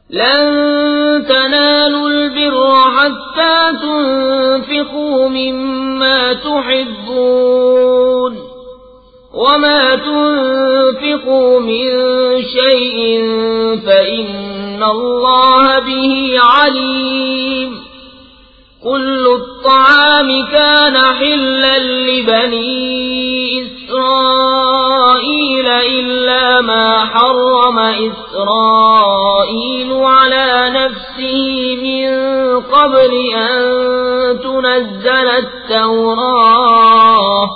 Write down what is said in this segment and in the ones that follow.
لن تنالوا البر حتى تنفقوا مما تحبون وما تنفقوا من شيء فإن الله به عليم كل الطعام كان حلا لبني إسرائيل إلا ما حرم إسرائيل على نفسه من قبل أن تنزل التوراة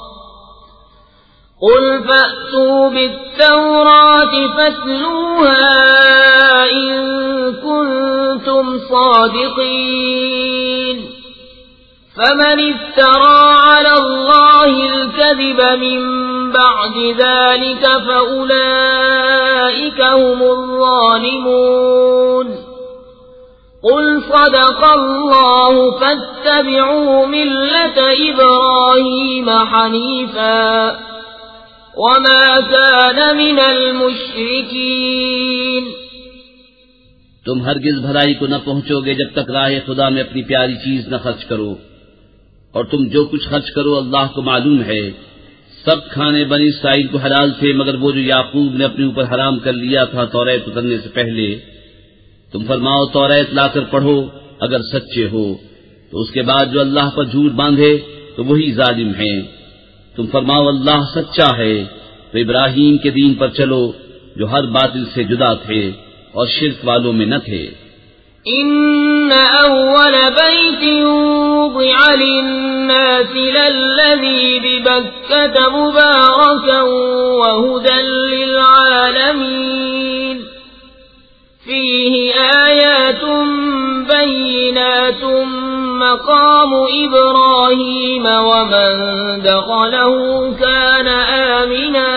قل فأتوا بالتوراة فاتلوها إن كنتم صادقين فمن افترى على الله الكذب من بعد ذلك فأولئك هم الظالمون قل صدق الله فاتبعوا ملة إبراهيم حنيفا وما كان من المشركين تم ہرگز بھلائی کو نہ پہنچو گے جب تک راہ خدا میں اپنی پیاری چیز نہ خرچ کرو، اور تم جو کچھ خرچ کرو اللہ کو معلوم ہے۔ سب کھانے بنی اسرائیل کو حلال تھے مگر وہ جو یعقوب نے اپنے اوپر حرام کر لیا تھا توریت اترنے سے پہلے۔ تم فرماؤ توریت لا کر پڑھو اگر سچے ہو، تو اس کے بعد جو اللہ پر جھوٹ باندھے تو وہی ظالم ہیں۔ تم فرماؤ اللہ سچا ہے تو ابراہیم کے دین پر چلو جو ہر باطل سے جدا تھے اور شرک والوں میں نہ تھے۔ ان اول بیت وضع للناس للذی ببکۃ مبارکا وہدی للعالمین فیہ آیات بینات مقام ابراہیم ومن دخلہ کان آمنا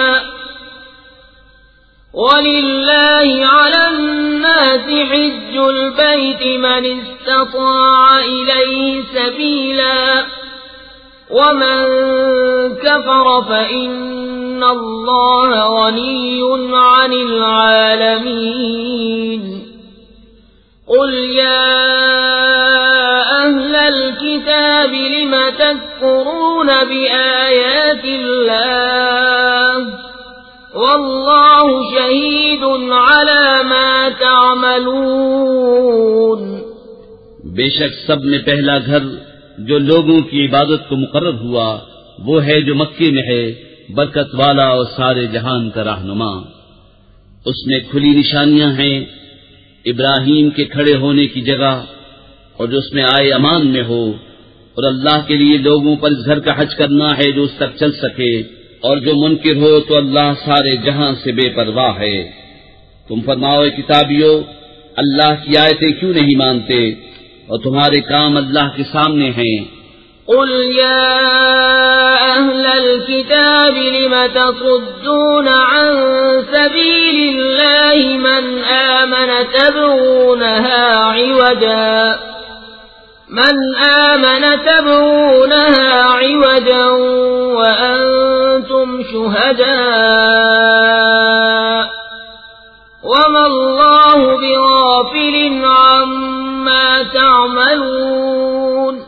وَلِلَّهِ عَلَى النَّاسِ حِجُّ الْبَيْتِ مَنِ اسْتَطَاعَ إِلَيْهِ سَبِيلًا وَمَن كَفَرَ فَإِنَّ اللَّهَ غَنِيٌّ عَنِ الْعَالَمِينَ قُلْ يَا أَهْلَ الْكِتَابِ لِمَ تَكْفُرُونَ بِآيَاتِ اللَّهِ واللہ شہید علی ما تعملون۔ بے شک سب میں پہلا گھر جو لوگوں کی عبادت کو مقرر ہوا وہ ہے جو مکے میں ہے، برکت والا اور سارے جہان کا رہنما۔ اس میں کھلی نشانیاں ہیں ابراہیم کے کھڑے ہونے کی جگہ، اور جو اس میں آئے امان میں ہو، اور اللہ کے لیے لوگوں پر اس گھر کا حج کرنا ہے جو اس تک چل سکے، اور جو منکر ہو تو اللہ سارے جہاں سے بے پرواہ ہے۔ تم فرماؤ کتابیو اللہ کی آیتیں کیوں نہیں مانتے اور تمہارے کام اللہ کے سامنے ہیں۔ قل يا أهل الكتاب لم تصدون عن سبيل الله من آمن تبغونها عوجا وأنتم شهداء وما الله بغافل عما تعملون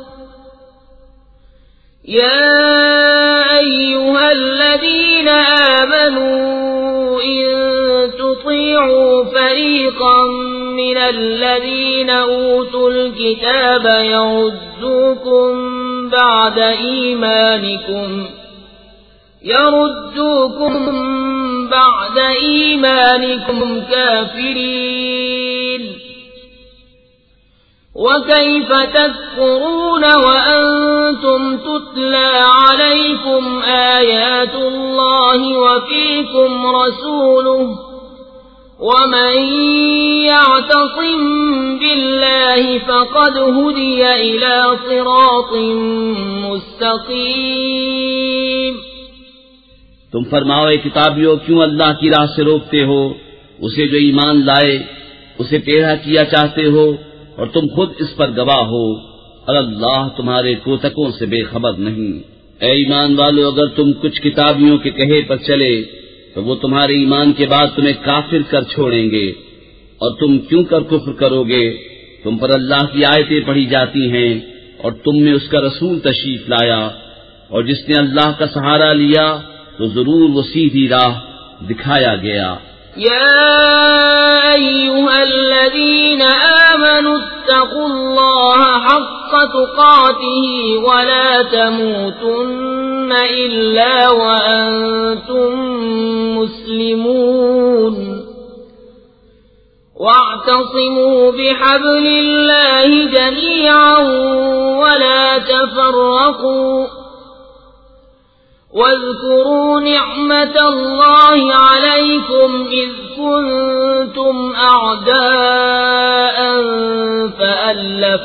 يا أيها الذين آمنوا إن تطيعوا فريقا من الذين أوتوا الكتاب يردوكم بعد إيمانكم كافرين وكيف تكفرون وأنتم تتلى عليكم آيات الله وفيكم رسوله ومن يعتصم بالله فقد هدي إلى صراط مستقيم۔ تم فرماؤ کتابیو کیوں اللہ کی راہ سے روکتے ہو اسے جو ایمان لائے، اسے ٹیڑھا کیا چاہتے ہو اور تم خود اس پر گواہ ہو، اور اللہ تمہارے کوتکوں سے بے خبر نہیں۔ اے ایمان والو اگر تم کچھ کتابیوں کے کہے پر چلے تو وہ تمہارے ایمان کے بعد تمہیں کافر کر چھوڑیں گے، اور تم کیوں کر کفر کرو گے؟ تم پر اللہ کی آیتیں پڑھی جاتی ہیں اور تم میں اس کا رسول تشریف لایا، اور جس نے اللہ کا سہارا لیا تو ضرور وہ سیدھی راہ دکھایا گیا۔ يا أيها الذين آمنوا اتقوا الله حق تقاته ولا تموتن إلا وأنتم مسلمون واعتصموا بحبل الله جميعا ولا تفرقوا واذكروا نعمة الله عليكم إذ كنتم أعداء فألف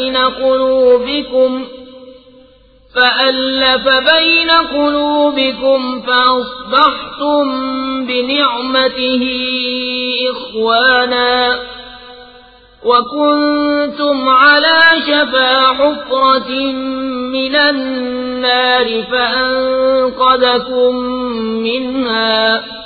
بين قلوبكم فأصبحتم بنعمته إخوانا وكنتم على شفا حفرة من النار فأنقذكم منها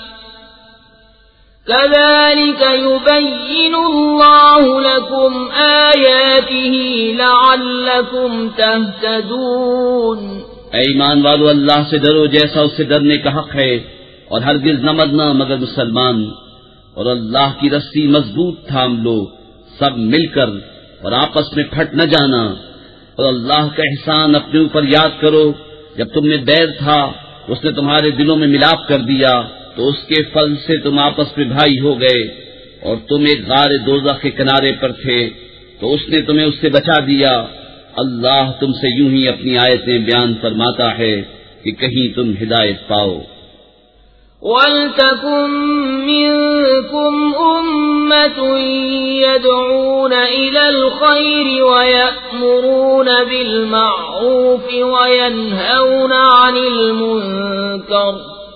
كذلك يبين الله لكم آياته لعلكم تهتدون۔ اے ایمان والو، اللہ سے ڈرو جیسا اس سے ڈرنے کا حق ہے، اور ہرگز نہ مرنا مگر مسلمان، اور اللہ کی رسی مضبوط تھام لو سب مل کر، اور آپس میں پھٹ نہ جانا، اور اللہ کا احسان اپنے اوپر یاد کرو۔ جب تم میں بیر تھا اس نے تمہارے دلوں میں ملاپ کر دیا، تو اس کے فضل سے تم آپس میں بھائی ہو گئے، اور تم ایک غار دوزخ کے کنارے پر تھے تو اس نے تمہیں اس سے بچا دیا۔ اللہ تم سے یوں ہی اپنی آیتیں بیان فرماتا ہے کہ کہیں تم ہدایت پاؤ۔ وَلْتَكُن مِّنكُمْ أُمَّةٌ يَدْعُونَ إِلَى الْخَيْرِ وَيَأْمُرُونَ بِالْمَعْرُوفِ وَيَنْهَوْنَ عَنِ الْمُنكَرِ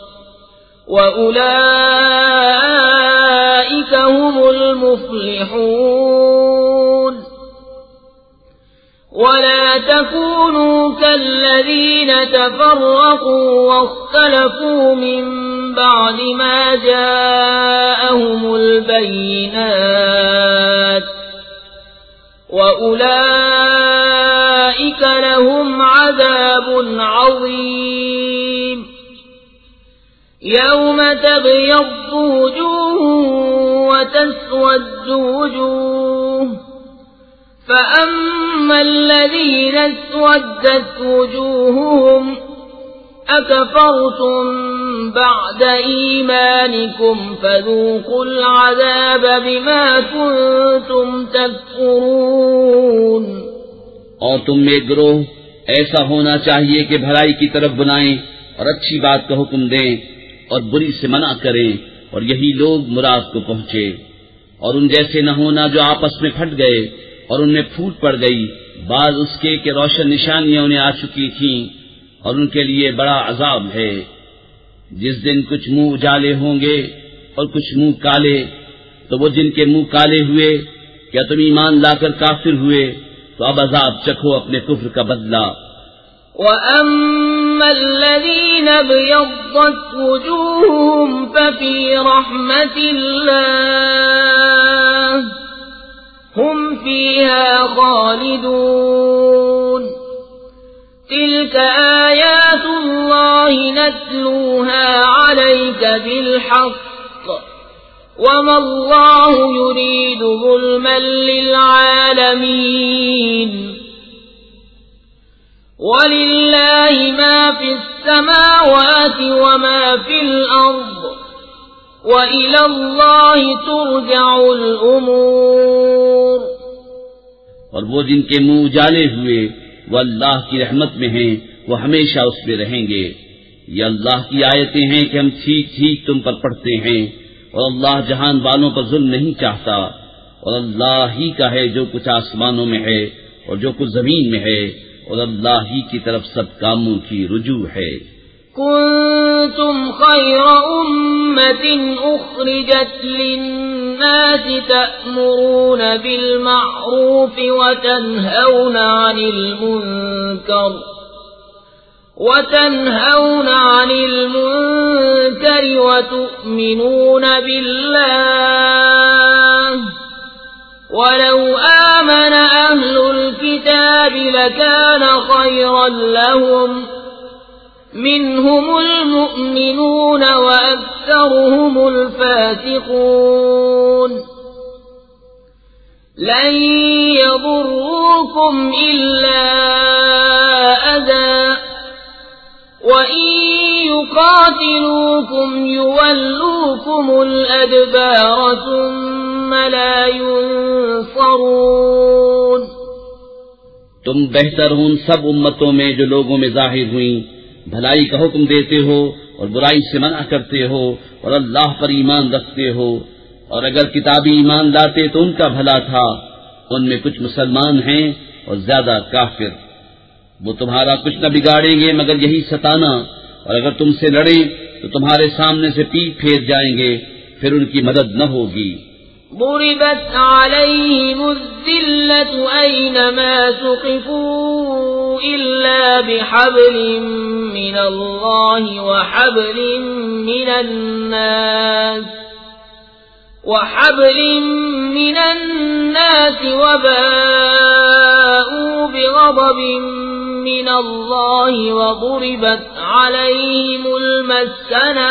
وَأُولَئِكَ هُمُ الْمُفْلِحُونَ۔ وَلَا تَكُونُوا كَالَّذِينَ تَفَرَّقُوا وَاخْتَلَفُوا مِن بَعْدِ مَا جَاءَهُمُ الْبَيِّنَاتُ وَأُولَئِكَ لَهُمْ عَذَابٌ عَظِيمٌ۔ يَوْمَ تَبْيَضُّ وُجُوهٌ وَتَسْوَدُّ وُجُوهٌ، فَأَمَّا الَّذِينَ اسْوَدَّتْ وُجُوهُهُمْ أَكَفَرْتُمْ بَعْدَ إِيمَانِكُمْ فَذُوقُوا الْعَذَابَ بِمَا كُنتُمْ تَكْفُرُونَ۔ اور تم میں ایک گروہ ایسا ہونا چاہیے کہ بھلائی کی طرف بلائیں اور اچھی بات کا حکم دیں اور بری سے منع کریں، اور یہی لوگ مراد کو پہنچے۔ اور ان جیسے نہ ہونا جو آپس میں پھٹ گئے اور ان میں پھوٹ پڑ گئی، بعض اس کے کہ روشن نشانیاں انہیں آ چکی تھیں، اور ان کے لیے بڑا عذاب ہے۔ جس دن کچھ منہ اجالے ہوں گے اور کچھ منہ کالے، تو وہ جن کے منہ کالے ہوئے، کیا تم ایمان لا کر کافر ہوئے؟ تو اب عذاب چکھو اپنے کفر کا بدلہ۔ وَأَمَّا الَّذِينَ ابْيَضَّتْ وُجُوهُهُمْ فَفِي رَحْمَةِ اللَّهِ هُمْ فِيهَا خَالِدُونَ۔ تِلْكَ آيَاتُ اللَّهِ نَتْلُوهَا عَلَيْكَ بِالْحَقِّ وَمَا اللَّهُ يُرِيدُ ظُلْمًا لِّلْعَالَمِينَ۔ وَلِلَّهِ مَا فِي السَّمَاوَاتِ وَمَا فِي الْأَرْضِ وَإِلَى اللَّهِ تُرْجَعُ الْأُمُورُ۔ اور وہ جن کے منہ اجالے ہوئے وہ اللہ کی رحمت میں ہیں، وہ ہمیشہ اس میں رہیں گے۔ یہ اللہ کی آیتیں ہیں کہ ہم ٹھیک ٹھیک تم پر پڑھتے ہیں، اور اللہ جہان والوں پر ظلم نہیں چاہتا، اور اللہ ہی کا ہے جو کچھ آسمانوں میں ہے اور جو کچھ زمین میں ہے، اور اللہ ہی کی طرف سب کاموں کی رجوع ہے۔ كنتم خير أمة أخرجت للناس تأمرون بالمعروف وتنهون عن المنكر وتؤمنون بالله لكان خيرا لهم منهم المؤمنون وأكثرهم الفاسقون لن يضروكم إلا أذى وإن يقاتلوكم يولوكم الأدبار ثم لا ينصرون تم بہتر ہو ان سب امتوں میں جو لوگوں میں ظاہر ہوئیں، بھلائی کا حکم دیتے ہو اور برائی سے منع کرتے ہو اور اللہ پر ایمان رکھتے ہو، اور اگر کتابی ایمان لاتے تو ان کا بھلا تھا، ان میں کچھ مسلمان ہیں اور زیادہ کافر۔ وہ تمہارا کچھ نہ بگاڑیں گے مگر یہی ستانا، اور اگر تم سے لڑیں تو تمہارے سامنے سے پیٹ پھیر جائیں گے، پھر ان کی مدد نہ ہوگی۔ ضربت عليهم الذلة أينما ثقفوا إلا بحبل من الله وحبل من الناس وباءوا بغضب من الله وضربت عليهم المسكنة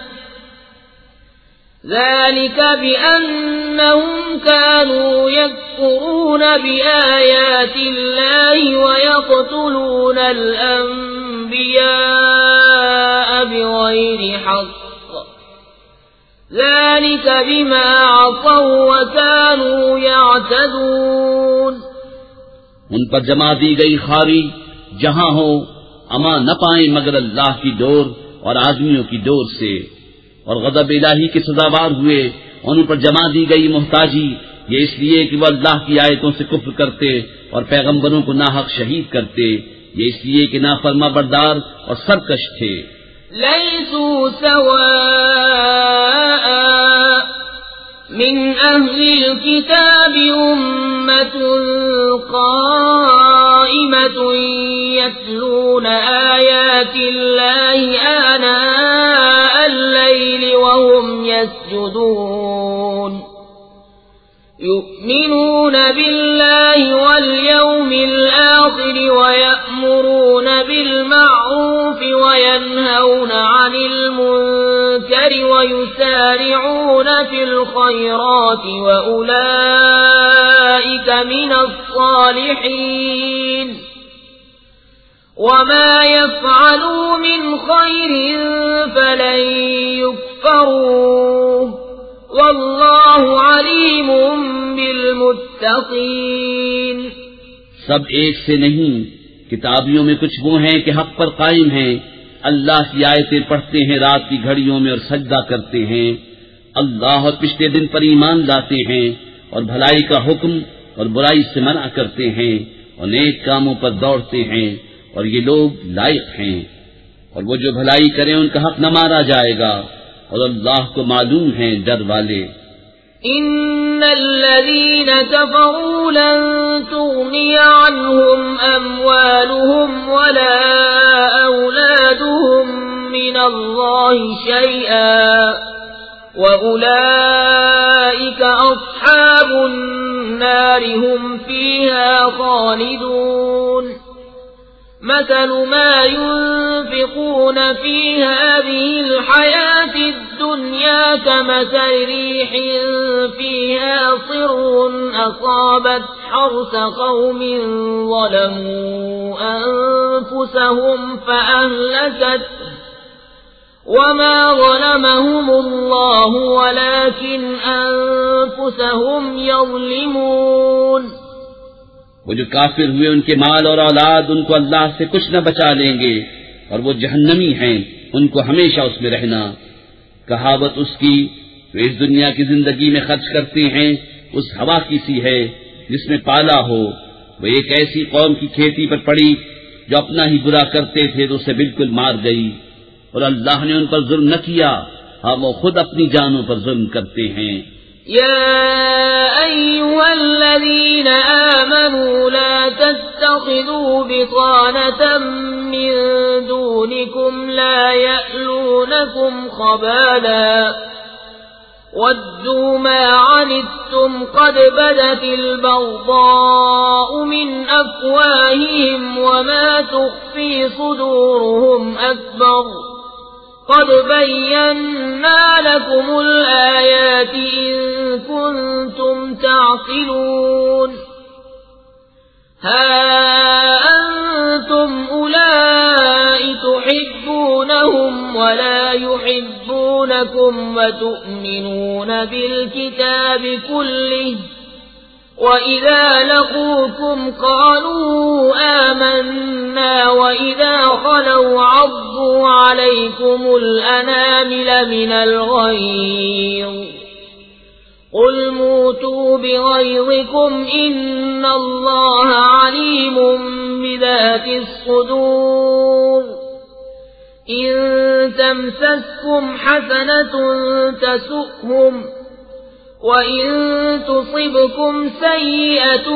ذلك بأنهم كانوا يكفرون بآيات الله ويقتلون الأنبياء بغير حق ذلك بما عصوا وكانوا يعتدون۔ ان پر جمع دی گئی خاری جہاں ہو اما نہ پائیں مگر اللہ کی ڈور اور آدمیوں کی ڈور سے، اور غضب الہی کے سزاوار ہوئے۔ ان پر جمع دی گئی محتاجی یہ اس لیے کہ وہ اللہ کی آیتوں سے کفر کرتے اور پیغمبروں کو ناحق شہید کرتے، یہ اس لیے کہ نافرما بردار اور سرکش تھے۔ لیسوا سواء من أهل الكتاب أمة قائمة يتلون آيات الله آناء الليل وهم يسجدون يؤمنون بالله واليوم الآخر ويأمرون بالمعروف وينهون عن المنكر ويسارعون في الخيرات وأولئك من الصالحين وما يفعلوا من خير فلن يكفروه واللہ علیم بالمتقین۔ سب ایک سے نہیں، کتابیوں میں کچھ وہ ہیں کہ حق پر قائم ہیں، اللہ کی آیتیں پڑھتے ہیں رات کی گھڑیوں میں اور سجدہ کرتے ہیں، اللہ اور پچھلے دن پر ایمان لاتے ہیں، اور بھلائی کا حکم اور برائی سے منع کرتے ہیں، اور نیک کاموں پر دوڑتے ہیں، اور یہ لوگ لائق ہیں، اور وہ جو بھلائی کریں ان کا حق نہ مارا جائے گا، اور اللہ کو معلوم ہیں ڈر والے۔ ان الذين كفروا لن تغني عنهم اموالهم ولا اولادهم من الله شيئا واولئك اصحاب النار هم فيها خالدون۔ مثل ما ينفقون في هذه الحياة الدنيا كمثل ريح فيها صر أصابت حرث قوم ظلموا أنفسهم فأهلكته وما ظلمهم الله ولكن أنفسهم يظلمون۔ وہ جو کافر ہوئے ان کے مال اور اولاد ان کو اللہ سے کچھ نہ بچا لیں گے، اور وہ جہنمی ہیں، ان کو ہمیشہ اس میں رہنا۔ کہاوت اس کی جو اس دنیا کی زندگی میں خرچ کرتے ہیں اس ہوا کی سی ہے جس میں پالا ہو، وہ ایک ایسی قوم کی کھیتی پر پڑی جو اپنا ہی برا کرتے تھے تو اسے بالکل مار گئی، اور اللہ نے ان پر ظلم نہ کیا، ہاں وہ خود اپنی جانوں پر ظلم کرتے ہیں۔ يا أيها الذين آمنوا لا تتخذوا بطانة من دونكم لا يألونكم خبالا ودوا ما عنتم قد بدت البغضاء من أفواههم وما تخفي صدورهم أكبر قد بينا لكم الآيات إن كنتم تعقلون ها أنتم أولئك تحبونهم ولا يحبونكم وتؤمنون بالكتاب كله وإذا لقوكم قالوا آمنا وإذا خلوا عضوا عليكم الأنامل من الغيظ قل موتوا بغيظكم إن الله عليم بذات الصدور إن تمسسكم حسنة تسؤهم وإن تصبكم سيئة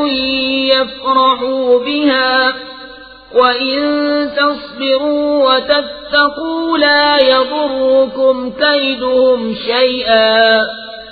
يفرحوا بها وإن تصبروا وتتقوا لا يضركم كيدهم شيئا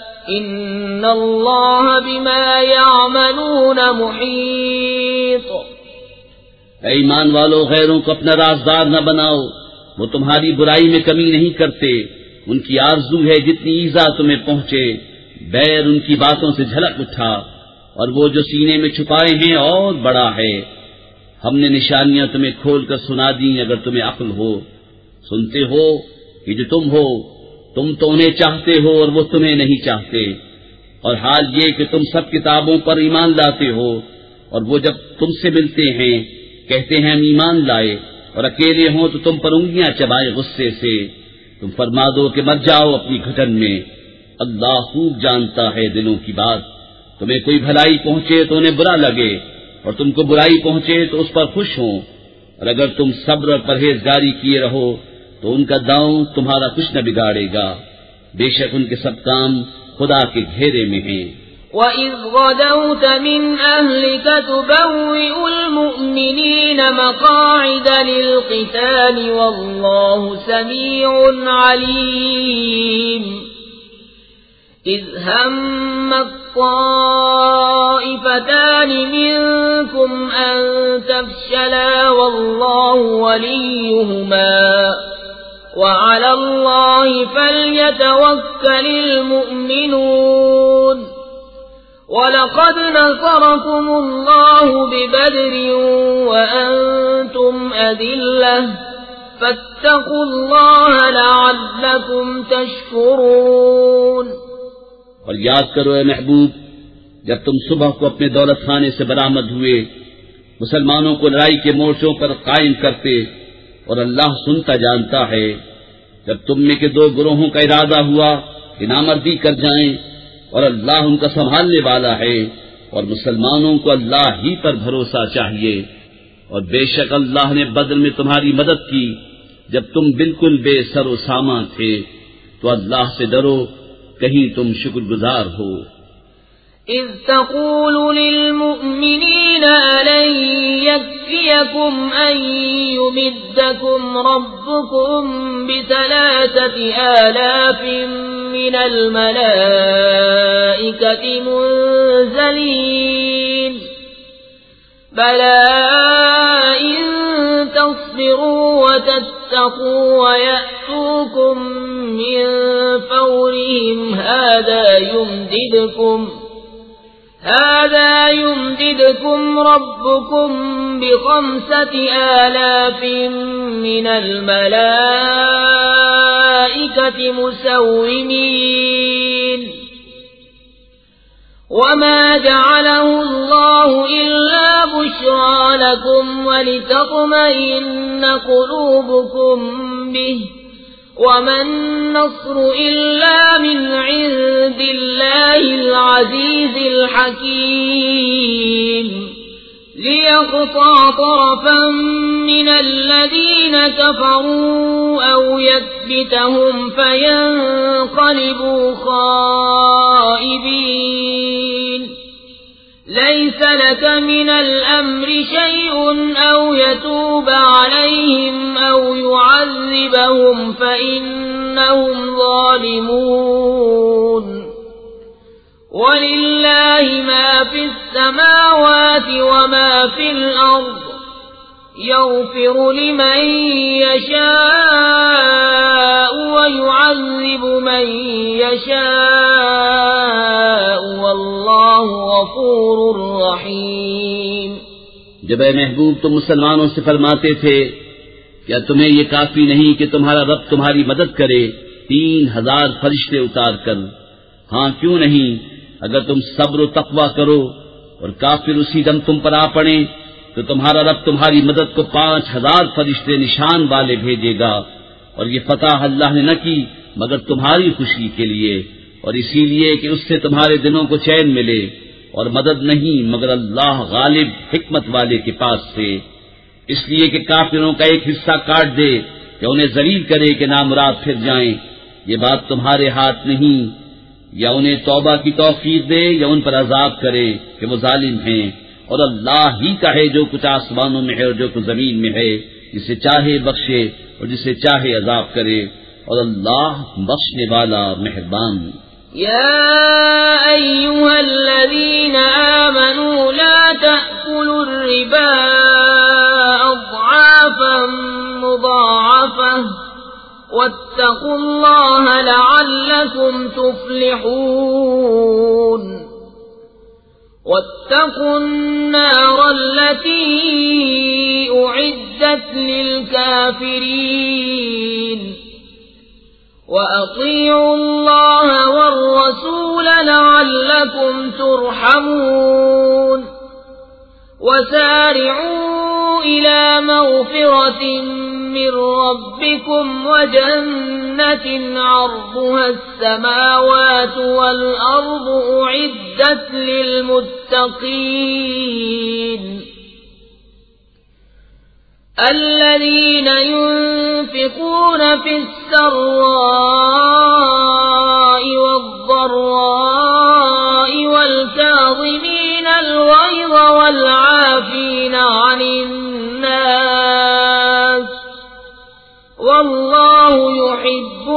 إن الله بما يعملون محيط. اے ایمان والو، غیروں کو اپنا رازدار نہ بناؤ، وہ تمہاری برائی میں کمی نہیں کرتے، ان کی آرزو ہے جتنی ایذا تمہیں پہنچے، بیر ان کی باتوں سے جھلک اٹھا، اور وہ جو سینے میں چھپائے ہیں اور بڑا ہے۔ ہم نے نشانیاں تمہیں کھول کر سنا دیں اگر تمہیں عقل ہو۔ سنتے ہو کہ جو تم ہو، تم تو انہیں چاہتے ہو اور وہ تمہیں نہیں چاہتے، اور حال یہ کہ تم سب کتابوں پر ایمان لاتے ہو، اور وہ جب تم سے ملتے ہیں کہتے ہیں ہم ایمان لائے، اور اکیلے ہوں تو تم پر انگلیاں چبائے غصے سے۔ تم فرما دو کہ مر جاؤ اپنی گھٹن میں، اللہ خوب جانتا ہے دلوں کی بات۔ تمہیں کوئی بھلائی پہنچے تو انہیں برا لگے، اور تم کو برائی پہنچے تو اس پر خوش ہوں، اور اگر تم صبر اور پرہیزگاری کیے رہو تو ان کا داؤں تمہارا کچھ نہ بگاڑے گا، بے شک ان کے سب کام خدا کے گھیرے میں ہیں۔ وَإِذْ غَدَوْتَ مِنْ أَهْلِكَ تُبَوِّئُ الْمُؤْمِنِينَ مَقَاعِدَ لِلْقِتَالِ وَاللَّهُ سَمِيعٌ عَلِيمٌ إِذْ هَمَّ الطَّائِفَتَانِ مِنْكُمْ أَنْ تَفْشَلَا وَاللَّهُ وَلِيُّهُمَا وَعَلَى اللَّهِ فَلْيَتَوَكَّلِ الْمُؤْمِنُونَ وَلَقَدْ نَصَرَكُمُ اللَّهُ بِبَدْرٍ وَأَنْتُمْ أَذِلَّةٌ فَاتَّقُوا اللَّهَ لَعَلَّكُمْ تَشْكُرُونَ۔ اور یاد کرو اے محبوب، جب تم صبح کو اپنے دولت خانے سے برآمد ہوئے، مسلمانوں کو لڑائی کے مورچوں پر قائم کرتے، اور اللہ سنتا جانتا ہے، جب تم میں کے دو گروہوں کا ارادہ ہوا کہ نامردی کر جائیں، اور اللہ ان کا سنبھالنے والا ہے، اور مسلمانوں کو اللہ ہی پر بھروسہ چاہیے، اور بے شک اللہ نے بدر میں تمہاری مدد کی جب تم بالکل بے سر و سامان تھے، تو اللہ سے ڈرو کہیں تم شکر گزار ہو۔ إذ تقول للمؤمنين ألن يكفيكم أن يمدكم ربكم ب3,000 من الملائكة منزلين بلى إن تصبروا وتتقوا ويأتوكم من فورهم هذا يمددكم ربكم ب5,000 من الملائكة مسومين وما جعله الله إلا بشرى لكم ولتطمئن قلوبكم به وما النصر إلا من عند الله العزيز الحكيم ليقطع طرفا من الذين كفروا أو يكبتهم فينقلبوا خائبين ليس لك من الأمر شيء أو يتوب عليهم أو يعذبهم فإنهم ظالمون وَلِلَّهِ مَا فِي السَّمَاوَاتِ وَمَا فِي الْأَرْضِ يَغْفِرُ لِمَن يَشَاءُ وَيُعَذِّبُ مَن يَشَاءُ وَاللَّهُ غَفُورٌ رَّحِيمٌ۔ جب اے محبوب تم مسلمانوں سے فرماتے تھے کیا تمہیں یہ کافی نہیں کہ تمہارا رب تمہاری مدد کرے 3000 فرشتے اتار کر؟ ہاں کیوں نہیں، اگر تم صبر و تقوی کرو اور کافر اسی دم تم پر آ پڑیں تو تمہارا رب تمہاری مدد کو 5000 فرشتے نشان والے بھیجے گا، اور یہ فتح اللہ نے نہ کی مگر تمہاری خوشی کے لیے، اور اسی لیے کہ اس سے تمہارے دلوں کو چین ملے، اور مدد نہیں مگر اللہ غالب حکمت والے کے پاس سے، اس لیے کہ کافروں کا ایک حصہ کاٹ دے کہ انہیں ذلیل کرے کہ نامراد پھر جائیں، یہ بات تمہارے ہاتھ نہیں، یا انہیں توبہ کی توفیق دے یا ان پر عذاب کرے کہ وہ ظالم ہیں، اور اللہ ہی کا ہے جو کچھ آسمانوں میں ہے اور جو کچھ زمین میں ہے، جسے چاہے بخشے اور جسے چاہے عذاب کرے، اور اللہ بخشنے والا مہربان۔ يا أيها الذين آمنوا لا تأكلوا الربا أضعافا مضاعفة واتقوا الله لعلكم تفلحون واتقوا النار التي أعدت للكافرين وأطيعوا الله والرسول لعلكم ترحمون وسارعوا إلى مغفرة من ربكم وجنة عرضها السماوات والأرض أعدت للمتقين الذين ينفقون في السراء والضراء والكاظمين الغيظ والعافين عن الناس والله يحب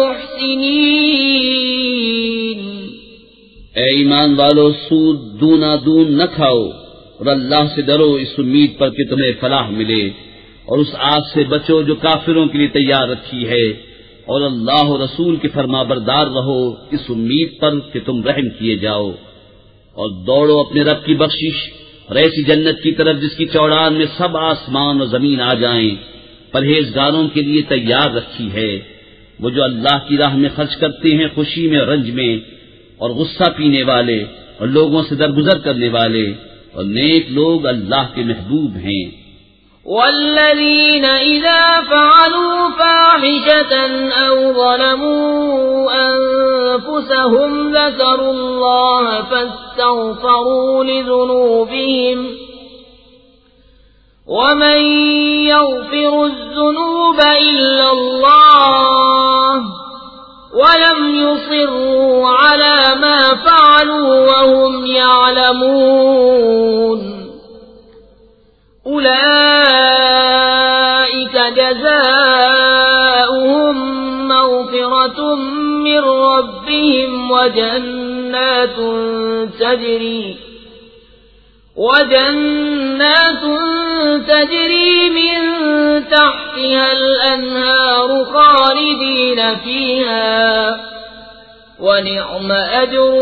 المحسنين۔ اے ایمان والو، سود دونا دون نہ کھاؤ، اور اللہ سے ڈرو اس امید پر کہ تمہیں فلاح ملے، اور اس آگ سے بچو جو کافروں کے لیے تیار رکھی ہے، اور اللہ و رسول کے فرما بردار رہو اس امید پر کہ تم رحم کیے جاؤ، اور دوڑو اپنے رب کی بخشش اور ایسی جنت کی طرف جس کی چوڑان میں سب آسمان اور زمین آ جائیں، پرہیزگاروں کے لیے تیار رکھی ہے۔ وہ جو اللہ کی راہ میں خرچ کرتے ہیں خوشی میں اور رنج میں، اور غصہ پینے والے اور لوگوں سے درگزر کرنے والے، اور نیک لوگ اللہ کے محبوب ہیں۔ والذين إذا فعلوا فاحشة أو ظلموا أنفسهم ذكروا الله فاستغفروا لذنوبهم ومن يغفر الذنوب إلا الله ولم يصروا على ما فعلوا وهم يعلمون أولئك جزاؤهم مغفرة من ربهم وجنات تجري من تحتها الأنهار خالدين فيها ونعم أجر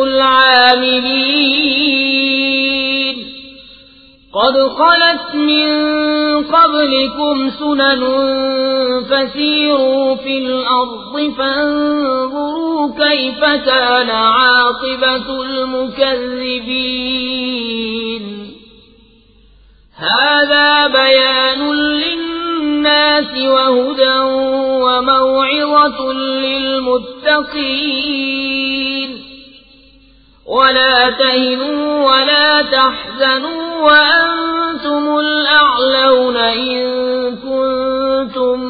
العاملين۔ قد خلت من قبلكم سنن فسيروا في الأرض فانظروا كيف كان عاقبة المكذبين۔ هذا بيان للناس وهدى وموعظة للمتقين ولا تهنوا ولا تحزنوا وأنتم الأعلون إن كنتم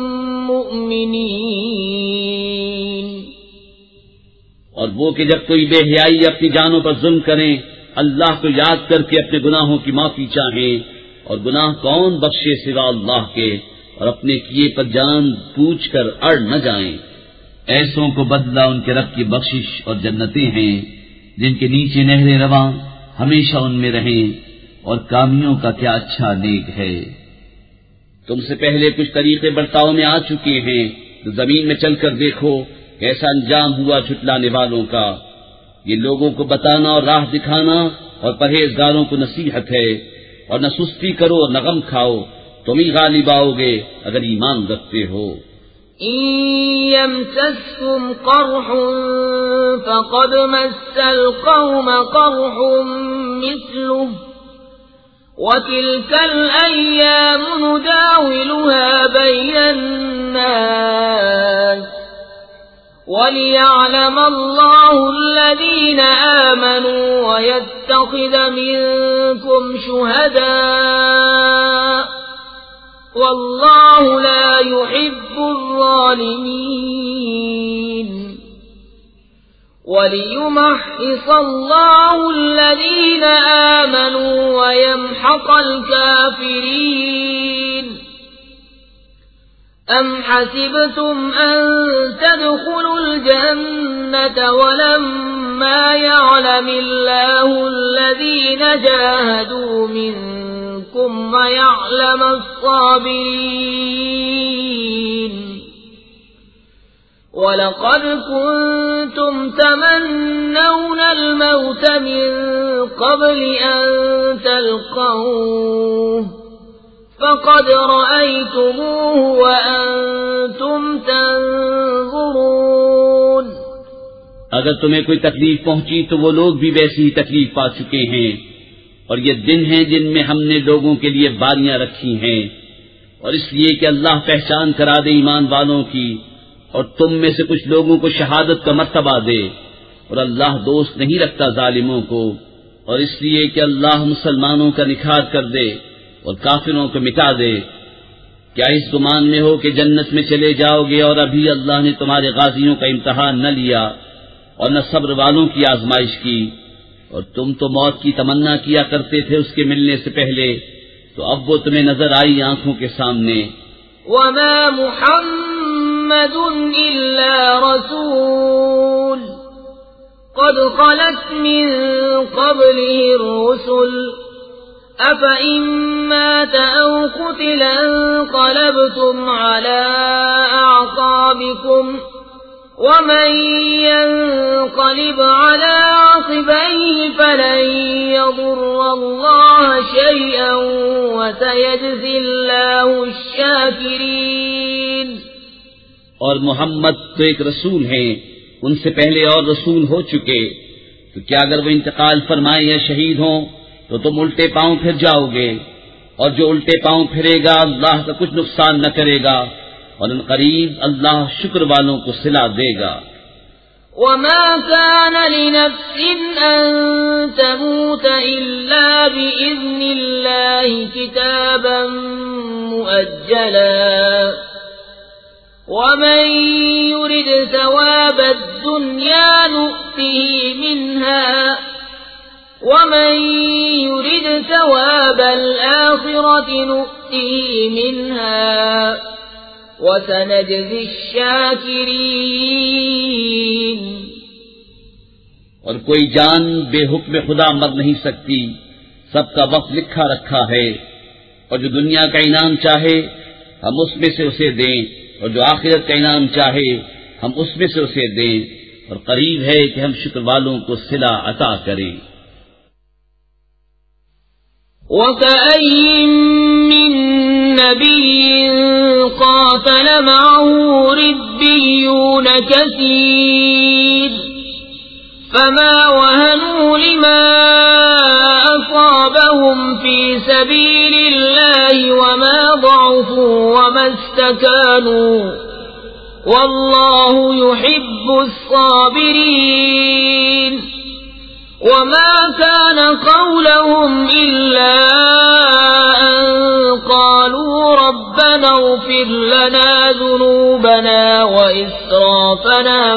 مؤمنين۔ اور وہ کہ جب کوئی بے حیائی اپنی جانوں پر ظلم کریں اللہ کو یاد کر کے اپنے گناہوں کی معافی چاہیں، اور گناہ کون بخشے سوا اللہ کے، اور اپنے کیے پر جان پوچھ کر اڑ نہ جائیں، ایسوں کو بدلہ ان کے رب کی بخشش اور جنتیں ہیں جن کے نیچے نہریں رواں ہمیشہ ان میں رہیں، اور کامیوں کا کیا اچھا نیک ہے۔ تم سے پہلے کچھ طریقے برتاؤ میں آ چکے ہیں، تو زمین میں چل کر دیکھو کیسا انجام ہوا جھٹلانے والوں کا۔ یہ لوگوں کو بتانا اور راہ دکھانا اور پرہیزگاروں کو نصیحت ہے، اور نہ سستی کرو اور نہ غم کھاؤ، تم ہی غالب آؤ گے اگر ایمان رکھتے ہو۔ إن يمسسكم قرح فقد مس القوم قرح مثله وتلك الأيام نداولها بين الناس وليعلم الله الذين آمنوا ويتخذ منكم شهداء والله لا يحب الظالمين وليمحص الله الذين آمنوا ويمحق الكافرين أم حسبتم أن تدخلوا الجنة ولما يعلم الله الذين جاهدوا منكم ويعلم الصابرين ولقد كنتم تمنون الموت من قبل أن تلقوه فقد رأيتموه وأنتم تنظرون۔ اگر تمہیں کوئی تکلیف پہنچی تو وہ لوگ بھی ویسی ہی تکلیف پا چکے ہیں، اور یہ دن ہیں جن میں ہم نے لوگوں کے لیے باریاں رکھی ہیں، اور اس لیے کہ اللہ پہچان کرا دے ایمان والوں کی، اور تم میں سے کچھ لوگوں کو شہادت کا مرتبہ دے، اور اللہ دوست نہیں رکھتا ظالموں کو، اور اس لیے کہ اللہ مسلمانوں کا نکھار کر دے اور کافروں کو مٹا دے۔ کیا اس گمان میں ہو کہ جنت میں چلے جاؤ گے اور ابھی اللہ نے تمہارے غازیوں کا امتحان نہ لیا اور نہ صبر والوں کی آزمائش کی، اور تم تو موت کی تمنا کیا کرتے تھے اس کے ملنے سے پہلے، تو اب وہ تمہیں نظر آئی آنکھوں کے سامنے۔ وما محمد إلا رسول قد خلت من قبله الرسل أفإن مات أو قتل انقلبتم على أعقابكم ومن ينقلب على عقبيه فلن يضر الله شيئا وسيجزي الله الشاكرين۔ اور محمد تو ایک رسول ہیں، ان سے پہلے اور رسول ہو چکے، تو کیا اگر وہ انتقال فرمائے یا شہید ہوں تو تم الٹے پاؤں پھر جاؤ گے، اور جو الٹے پاؤں پھرے گا اللہ کا کچھ نقصان نہ کرے گا، اور ان قریب اللہ شکر والوں کو صلہ دے گا۔ وما كان لنفس أن تموت إلا بإذن الله كتابا مؤجلا ومن يرد ثواب الدنيا نؤته منها ومن يرد ثواب الآخرة نؤته منها وَسَنَجْزِي الشَّاكِرِينَ۔ اور کوئی جان بے حکم خدا مر نہیں سکتی، سب کا وقت لکھا رکھا ہے، اور جو دنیا کا انعام چاہے ہم اس میں سے اسے دیں، اور جو آخرت کا انعام چاہے ہم اس میں سے اسے دیں، اور قریب ہے کہ ہم شکر والوں کو صلہ عطا کریں۔ وَكَأَيٍّ مِّن نَّبِيٍّ قَاتَلَ مَعَهُ رِبِّيُّونَ كَثِيرٌ فَمَا وَهَنُوا لِمَا أَصَابَهُمْ فِي سَبِيلِ اللَّهِ وَمَا ضَعُفُوا وَمَا اسْتَكَانُوا وَاللَّهُ يُحِبُّ الصَّابِرِينَ۔ وما كان قولهم إلا أن قالوا ربنا اغفر لنا ذنوبنا وإسرافنا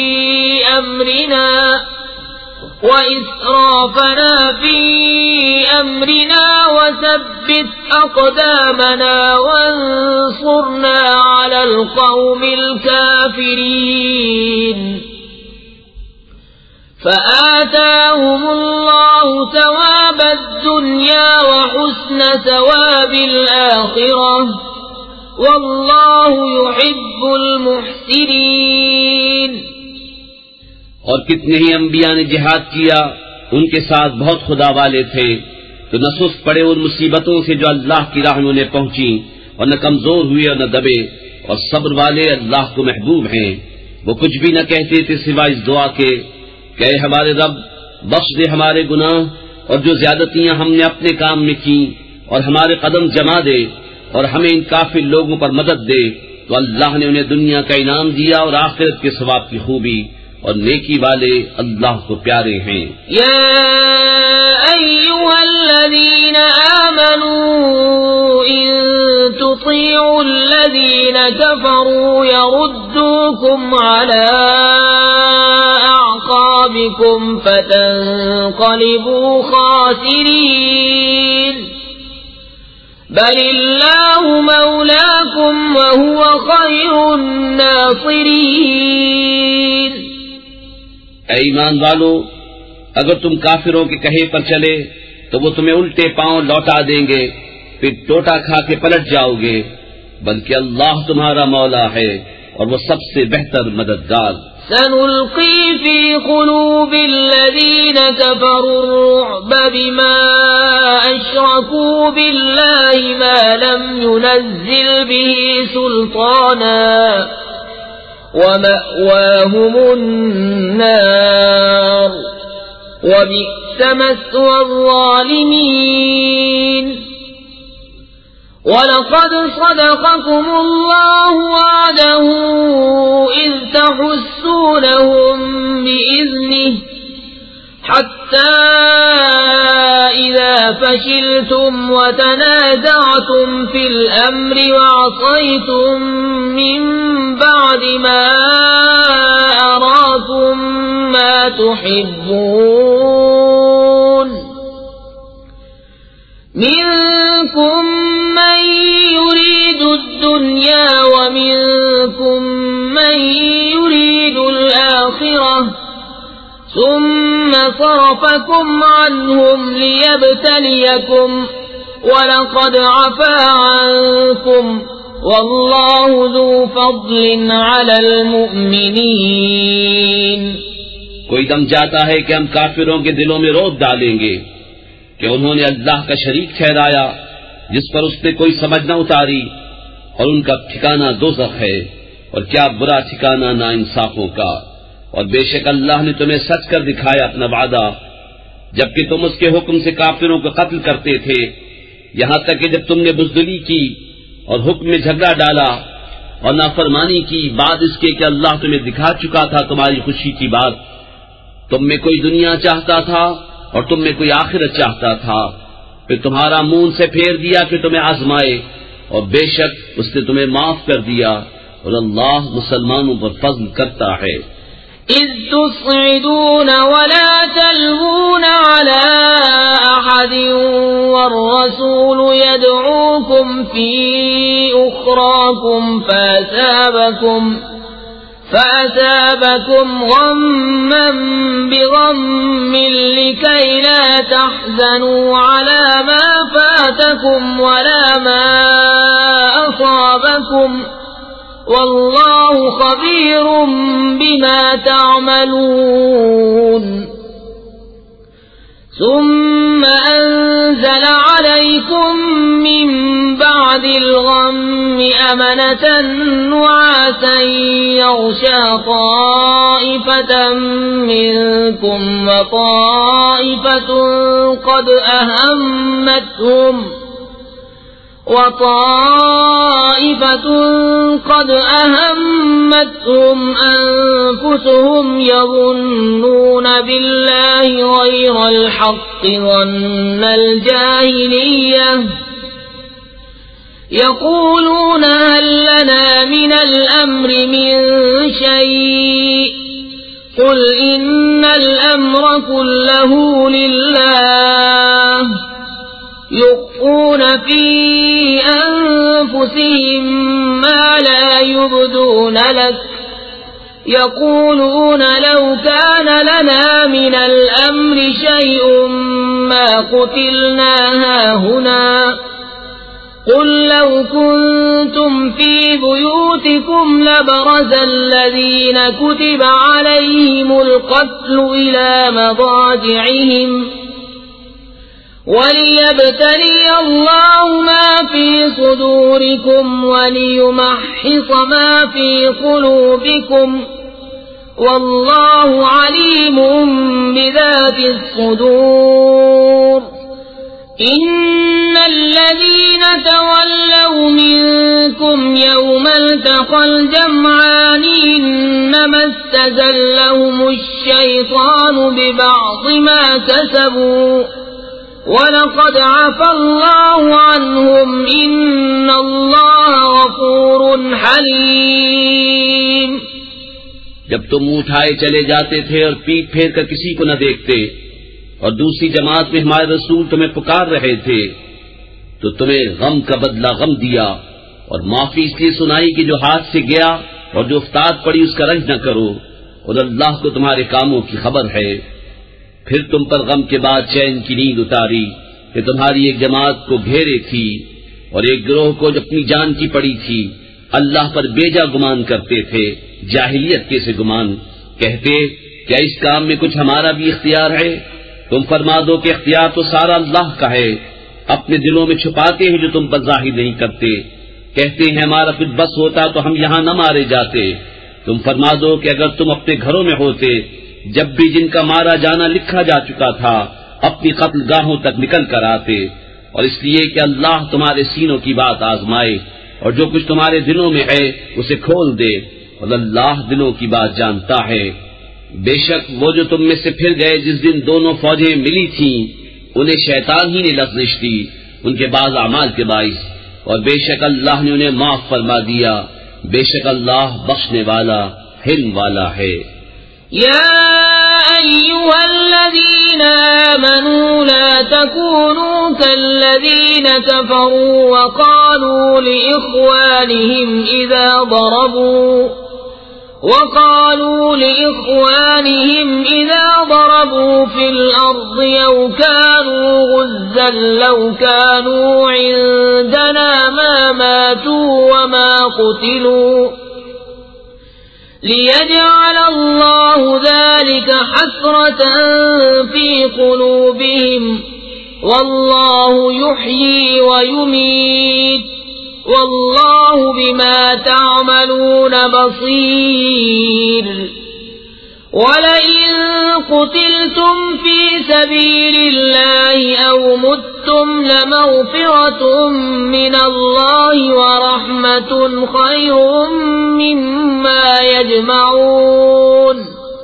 في أمرنا وثبت أقدامنا وانصرنا على القوم الكافرين۔ فآتاهم الله ثواب الدنيا وحسن ثواب الآخرة والله يحب المحسنين۔ اور کتنے ہی انبیاء نے جہاد کیا، ان کے ساتھ بہت خدا والے تھے، تو نہ سست پڑے ان مصیبتوں سے جو اللہ کی راہ میں انہیں پہنچی، اور نہ کمزور ہوئے اور نہ دبے، اور صبر والے اللہ کو محبوب ہیں۔ وہ کچھ بھی نہ کہتے تھے سوائے اس دعا کے کہ اے ہمارے رب، بخش دے ہمارے گناہ اور جو زیادتیاں ہم نے اپنے کام میں کی، اور ہمارے قدم جما دے، اور ہمیں ان کافر لوگوں پر مدد دے۔ تو اللہ نے انہیں دنیا کا انعام دیا اور آخرت کے ثواب کی خوبی، اور نیکی والے اللہ کو پیارے ہیں۔ یا ایھا الذین آمنوا ان تطیعوا الذین کفروا یردوکم علی اعقابکم فتنقلبوا خاسرین بل اللہ مولاکم وہو خیر الناصرین۔ اے ایمان والو، اگر تم کافروں کے کہے پر چلے تو وہ تمہیں الٹے پاؤں لوٹا دیں گے، پھر ٹوٹا کھا کے پلٹ جاؤ گے، بلکہ اللہ تمہارا مولا ہے اور وہ سب سے بہتر مددگار۔ سنلقی فی قلوب الذین کفروا الرعب بما اشرکوا باللہ ما لم ينزل به سلطانا ومأواهم النار وبئس مثوى الظالمين۔ وَلَقَدْ صَدَقَكُمُ اللَّهُ وَعْدَهُ إِذْ تَحُسُّونَهُم بِإِذْنِهِ حَتَّى إِذَا فَشِلْتُمْ وَتَنَازَعْتُمْ فِي الْأَمْرِ وَعَصَيْتُم مِّن بَعْدِ مَا أَرَاكُم مَّا تُحِبُّونَ منكم من يريد الدنيا ومنكم من يريد الآخرة ثم صرفكم عنهم ليبتليكم ولقد عفا عنكم والله ذو فضل على المؤمنين۔ کوئی دم جاتا ہے کہ ہم کافروں کے دلوں میں روب ڈالیں گے کہ انہوں نے اللہ کا شریک ٹھہرایا جس پر اس نے کوئی سمجھ نہ اتاری، اور ان کا ٹھکانہ دوزخ ہے، اور کیا برا ٹھکانہ ناانصافوں کا۔ اور بے شک اللہ نے تمہیں سچ کر دکھایا اپنا وعدہ، جبکہ تم اس کے حکم سے کافروں کو قتل کرتے تھے، یہاں تک کہ جب تم نے بزدلی کی اور حکم میں جھگڑا ڈالا اور نافرمانی کی، بعد اس کے کہ اللہ تمہیں دکھا چکا تھا تمہاری خوشی کی بات۔ تم میں کوئی دنیا چاہتا تھا اور تم میں کوئی آخرت چاہتا تھا، پھر تمہارا منہ سے پھیر دیا کہ تمہیں آزمائے، اور بے شک اس نے تمہیں معاف کر دیا، اور اللہ مسلمانوں پر فضل کرتا ہے۔ اذ تصعدون ولا تلوون على احد والرسول يدعوكم في اخراكم فأثابكم غما بغم لكي لا تحزنوا على ما فاتكم ولا ما أصابكم والله خبير بما تعملون۔ ثم أنزل عليكم من بعد الغم أمنة نعاسا يغشى طائفة منكم وطائفة قد أهمتهم أنفسهم يظنون بالله غير الحق ظن الجاهلية يقولون هل لنا من الأمر من شيء قل إن الأمر كله لله يخفون في أنفسهم ما لا يبدون لك يقولون لو كان لنا من الأمر شيء ما قتلنا هاهنا قل لو كنتم في بيوتكم لبرز الذين كتب عليهم القتل إلى مضاجعهم وليبتلي الله ما في صدوركم وليمحص ما في قلوبكم والله عليم بذات الصدور إن الذين تولوا منكم يوم التقى الجمعان إنما استزلهم الشيطان ببعض ما كسبوا وَلَقَدْ عَفَا اللَّهُ عَنْهُمْ إِنَّ اللَّهَ غَفُورٌ حَلِيمٌ۔ جب تم منہ اٹھائے چلے جاتے تھے اور پیٹ پھیر کر کسی کو نہ دیکھتے اور دوسری جماعت میں ہمارے رسول تمہیں پکار رہے تھے تو تمہیں غم کا بدلہ غم دیا اور معافی اس لیے سنائی کہ جو ہاتھ سے گیا اور جو افتاد پڑی اس کا رنج نہ کرو اور اللہ کو تمہارے کاموں کی خبر ہے۔ پھر تم پر غم کے بعد چین کی نیند اتاری کہ تمہاری ایک جماعت کو گھیرے تھی اور ایک گروہ کو جو اپنی جان کی پڑی تھی اللہ پر بیجا گمان کرتے تھے، جاہلیت کے سے گمان، کہتے کیا اس کام میں کچھ ہمارا بھی اختیار ہے؟ تم فرما دو کہ اختیار تو سارا اللہ کا ہے، اپنے دلوں میں چھپاتے ہیں جو تم پر ظاہر نہیں کرتے، کہتے ہیں ہمارا کچھ بس ہوتا تو ہم یہاں نہ مارے جاتے۔ تم فرما دو کہ اگر تم اپنے گھروں میں ہوتے جب بھی جن کا مارا جانا لکھا جا چکا تھا اپنی قتل گاہوں تک نکل کر آتے، اور اس لیے کہ اللہ تمہارے سینوں کی بات آزمائے اور جو کچھ تمہارے دلوں میں ہے اسے کھول دے، اور اللہ دلوں کی بات جانتا ہے۔ بے شک وہ جو تم میں سے پھر گئے جس دن دونوں فوجیں ملی تھیں انہیں شیطان ہی نے لغزش دی ان کے بعض اعمال کے باعث، اور بے شک اللہ نے انہیں معاف فرما دیا، بے شک اللہ بخشنے والا حلم والا ہے۔ يا أيها الذين آمنوا لا تكونوا كالذين كفروا وقالوا لإخوانهم إذا ضربوا في الأرض أو كانوا غزا لو كانوا عندنا ما ماتوا وما قتلوا ليجعل الله ذلك حسرة في قلوبهم والله يحيي ويميت والله بما تعملون بصير ولئن قتلتم في سبيل الله أو متم لمغفرة من الله ورحمة خير مما يجمعون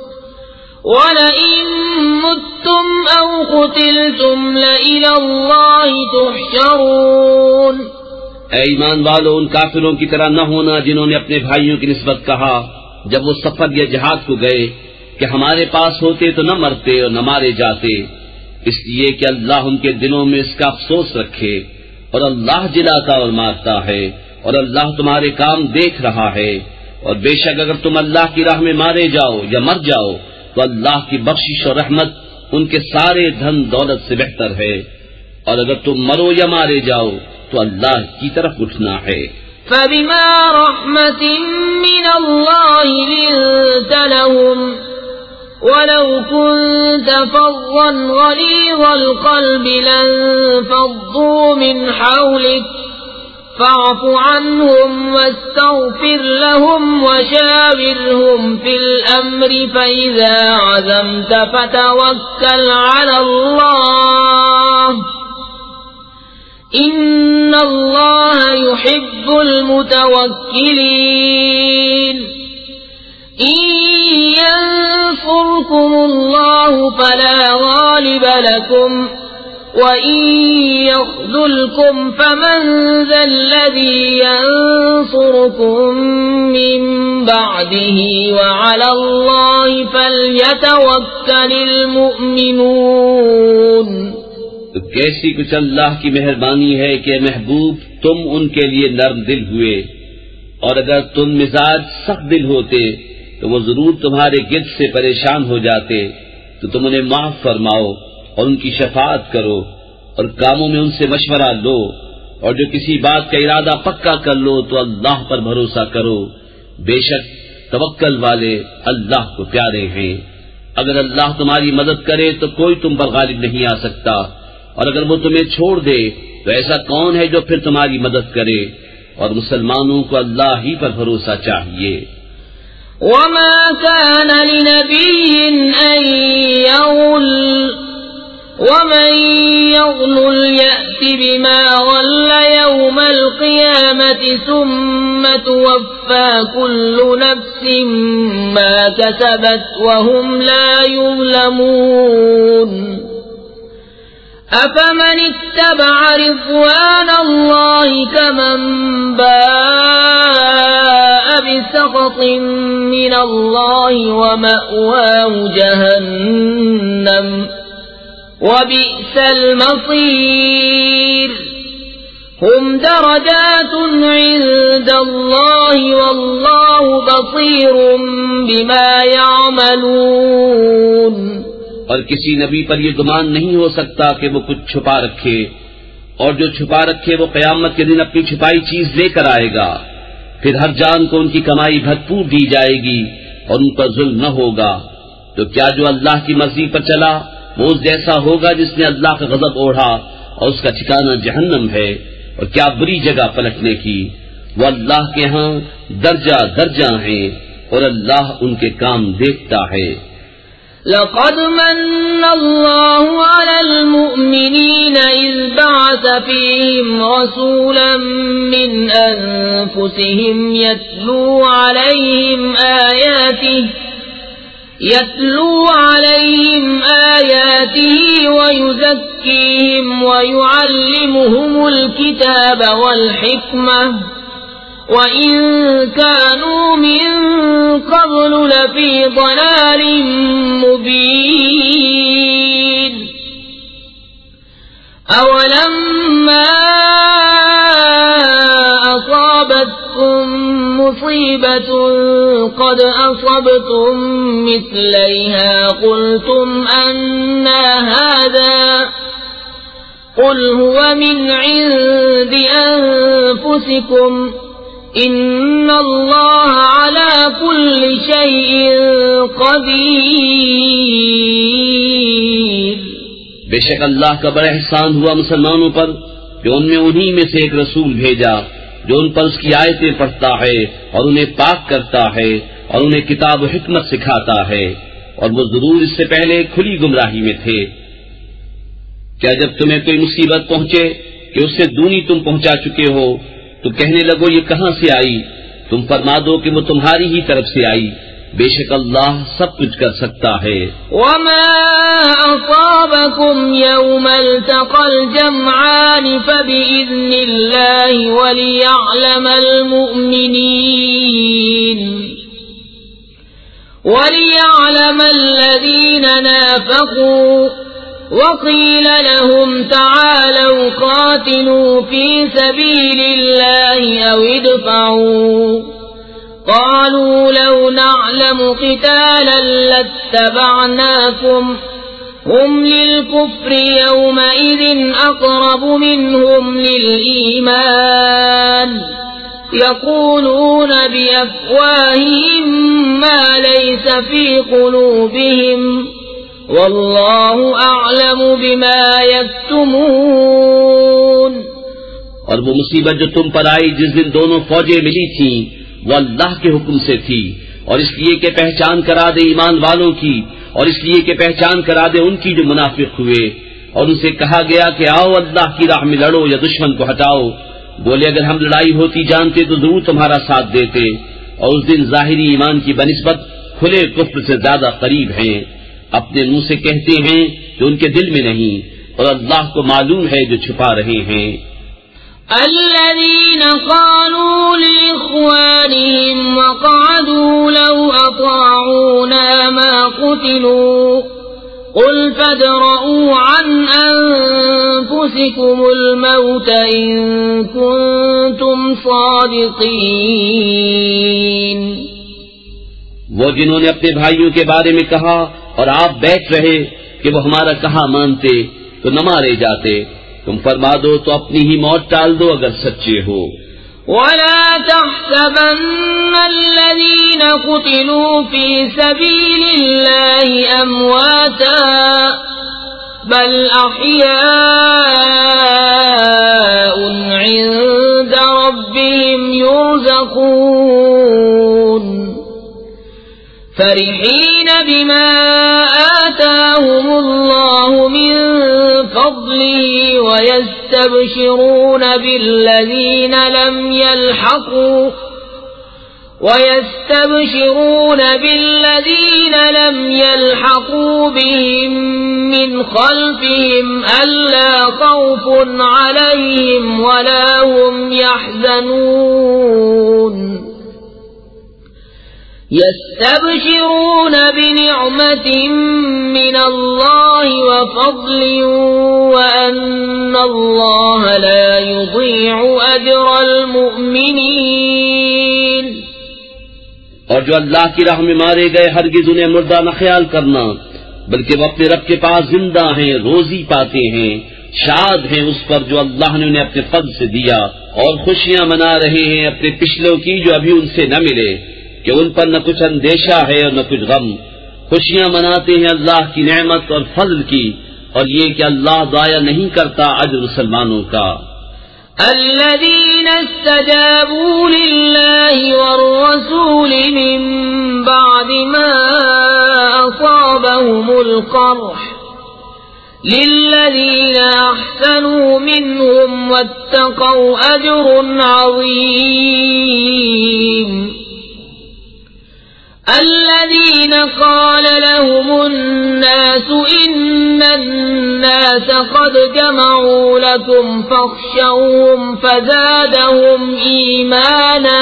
ولئن متم أو قتلتم لإلى الله تحشرون۔ اے ایمان والو، ان کافروں کی طرح نہ ہونا جنہوں نے اپنے بھائیوں کی نسبت کہا جب وہ سفر یا جہاد کو گئے کہ ہمارے پاس ہوتے تو نہ مرتے اور نہ مارے جاتے، اس لیے کہ اللہ ان کے دلوں میں اس کا افسوس رکھے، اور اللہ جلاتا اور مارتا ہے اور اللہ تمہارے کام دیکھ رہا ہے، اور بے شک اگر تم اللہ کی راہ میں مارے جاؤ یا مر جاؤ تو اللہ کی بخشش اور رحمت ان کے سارے دھن دولت سے بہتر ہے، اور اگر تم مرو یا مارے جاؤ تو اللہ کی طرف اٹھنا ہے۔ فبما رحمة من الله لنت لهم ولو كنت فظا غليظ القلب لانفضوا من حولك فاعف عنهم واستغفر لهم وشاورهم في الأمر فإذا عزمت فتوكل على الله إن الله يحب المتوكلين۔ إن ينصركم الله فلا غالب لكم وإن يخذلكم فمن ذا الذي ينصركم من بعده وعلى الله فليتوكل المؤمنون۔ تو کیسی کچھ اللہ کی مہربانی ہے کہ محبوب تم ان کے لیے نرم دل ہوئے، اور اگر تم مزاج سخت دل ہوتے تو وہ ضرور تمہارے گرد سے پریشان ہو جاتے، تو تم انہیں معاف فرماؤ اور ان کی شفاعت کرو اور کاموں میں ان سے مشورہ لو، اور جو کسی بات کا ارادہ پکا کر لو تو اللہ پر بھروسہ کرو، بے شک توکل والے اللہ کو پیارے ہیں۔ اگر اللہ تمہاری مدد کرے تو کوئی تم پر غالب نہیں آ سکتا، اور اگر وہ تمہیں چھوڑ دے تو ایسا کون ہے جو پھر تمہاری مدد کرے، اور مسلمانوں کو اللہ ہی پر بھروسہ چاہیے۔ وما كان لنبي أن يغل ومن يغل يأت بما غل يوم القيامة ثم توفى كل نفس ما كسبت وهم لا يظلمون أفمن اتبع رضوان الله كمن باء بسخط من الله ومأواه جهنم وبئس المصير هم درجات عند الله والله بصير بما يعملون۔ اور کسی نبی پر یہ گمان نہیں ہو سکتا کہ وہ کچھ چھپا رکھے، اور جو چھپا رکھے وہ قیامت کے دن اپنی چھپائی چیز لے کر آئے گا، پھر ہر جان کو ان کی کمائی بھرپور دی جائے گی اور ان پر ظلم نہ ہوگا۔ تو کیا جو اللہ کی مرضی پر چلا وہ اس جیسا ہوگا جس نے اللہ کا غضب اوڑھا اور اس کا ٹھکانہ جہنم ہے، اور کیا بری جگہ پلٹنے کی۔ وہ اللہ کے ہاں درجہ درجہ ہیں اور اللہ ان کے کام دیکھتا ہے۔ لقد من الله على المؤمنين إذ بعث فيهم رسولا من أنفسهم يتلو عليهم آياته ويزكيهم ويعلمهم الكتاب والحكمة وَإِن كَانُوا مِن قَبْلُ لَفِي ضَلَالٍ مُبِينٍ أَوَلَمَّا أَصَابَتْكُم مُّصِيبَةٌ قَدْ أَصَبْتُم مِّثْلَيْهَا قُلْتُمْ أَنَّىٰ هَٰذَا قُلْ هُوَ مِنْ عِندِ أَنفُسِكُمْ إِنَّ اللَّهَ عَلَىٰ كُلِّ شَيْءٍ قَدِيرٌ۔ بے شک اللہ کا بڑا احسان ہوا مسلمانوں پر کہ ان میں انہی میں سے ایک رسول بھیجا جو ان پر اس کی آیتیں پڑھتا ہے اور انہیں پاک کرتا ہے اور انہیں کتاب و حکمت سکھاتا ہے، اور وہ ضرور اس سے پہلے کھلی گمراہی میں تھے۔ کیا جب تمہیں کوئی مصیبت پہنچے کہ اس سے دونی تم پہنچا چکے ہو تو کہنے لگو یہ کہاں سے آئی؟ تم فرما دو کہ وہ تمہاری ہی طرف سے آئی، بے شک اللہ سب کچھ کر سکتا ہے۔ وما أصابكم يوم التقى الجمعان فبإذن الله وليعلم الذين نافقوا وقيل لهم تعالوا قاتلوا في سبيل الله أو ادفعوا قالوا لو نعلم قتالا لاتبعناكم هم للكفر يومئذ أقرب منهم للإيمان يقولون بأفواههم ما ليس في قلوبهم واللہ اعلم بما یکتمون۔ اور وہ مصیبت جو تم پر آئی جس دن دونوں فوجیں ملی تھیں وہ اللہ کے حکم سے تھی، اور اس لیے کہ پہچان کرا دے ایمان والوں کی، اور اس لیے کہ پہچان کرا دے ان کی جو منافق ہوئے، اور ان سے کہا گیا کہ آؤ اللہ کی راہ میں لڑو یا دشمن کو ہٹاؤ۔ بولے اگر ہم لڑائی ہوتی جانتے تو ضرور تمہارا ساتھ دیتے، اور اس دن ظاہری ایمان کی بنسبت کھلے کفر سے زیادہ قریب ہیں۔ اپنے منہ سے کہتے ہیں جو ان کے دل میں نہیں، اور اللہ کو معلوم ہے جو چھپا رہے ہیں۔ الذين قالوا لإخوانهم وقعدوا لو أطاعونا ما قتلوا قل فادرءوا عن أنفسكم الموت إن كنتم صادقين۔ وہ جنہوں نے اپنے بھائیوں کے بارے میں کہا اور آپ بیٹھ رہے کہ وہ ہمارا کہا مانتے تو نہ مارے جاتے، تم فرما دو تو اپنی ہی موت ٹال دو اگر سچے ہو۔ ولا تحسبن الذين قتلوا في سبيل الله أمواتا بل أحياء عند ربهم يرزقون فرحين بما آتاهم الله من فضله ويستبشرون بالذين لم يلحقوا بهم من خلفهم ألا خوف عليهم ولا هم يحزنون يستبشرون بنعمة من الله وفضل وأن الله لا يضيع أجر المؤمنين۔ اور جو اللہ کی راہ میں مارے گئے ہرگز انہیں مردہ نہ خیال کرنا، بلکہ وہ اپنے رب کے پاس زندہ ہیں، روزی پاتے ہیں، شاد ہیں اس پر جو اللہ نے انہیں اپنے فضل سے دیا، اور خوشیاں منا رہے ہیں اپنے پچھلوں کی جو ابھی ان سے نہ ملے، کہ ان پر نہ کچھ اندیشہ ہے اور نہ کچھ غم، خوشیاں مناتے ہیں اللہ کی نعمت اور فضل کی، اور یہ کہ اللہ ضائع نہیں کرتا اجر مسلمانوں کا۔ الذين استجابوا لله والرسول من بعد ما أصابهم القرح للذين أحسنوا منهم واتقوا أجر عظيم۔ الذين قال لهم الناس إن الناس قد جمعوا لكم فاخشوهم فزادهم إيمانا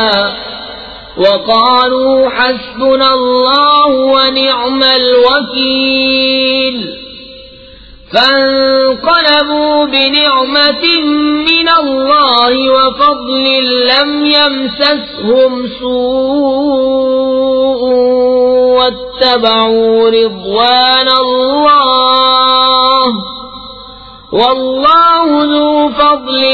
وقالوا حسبنا الله ونعم الوكيل، فانقلبوا بنعمة من الله وفضل لم يمسسهم سوء واتبعوا رضوان الله والله ذو فضل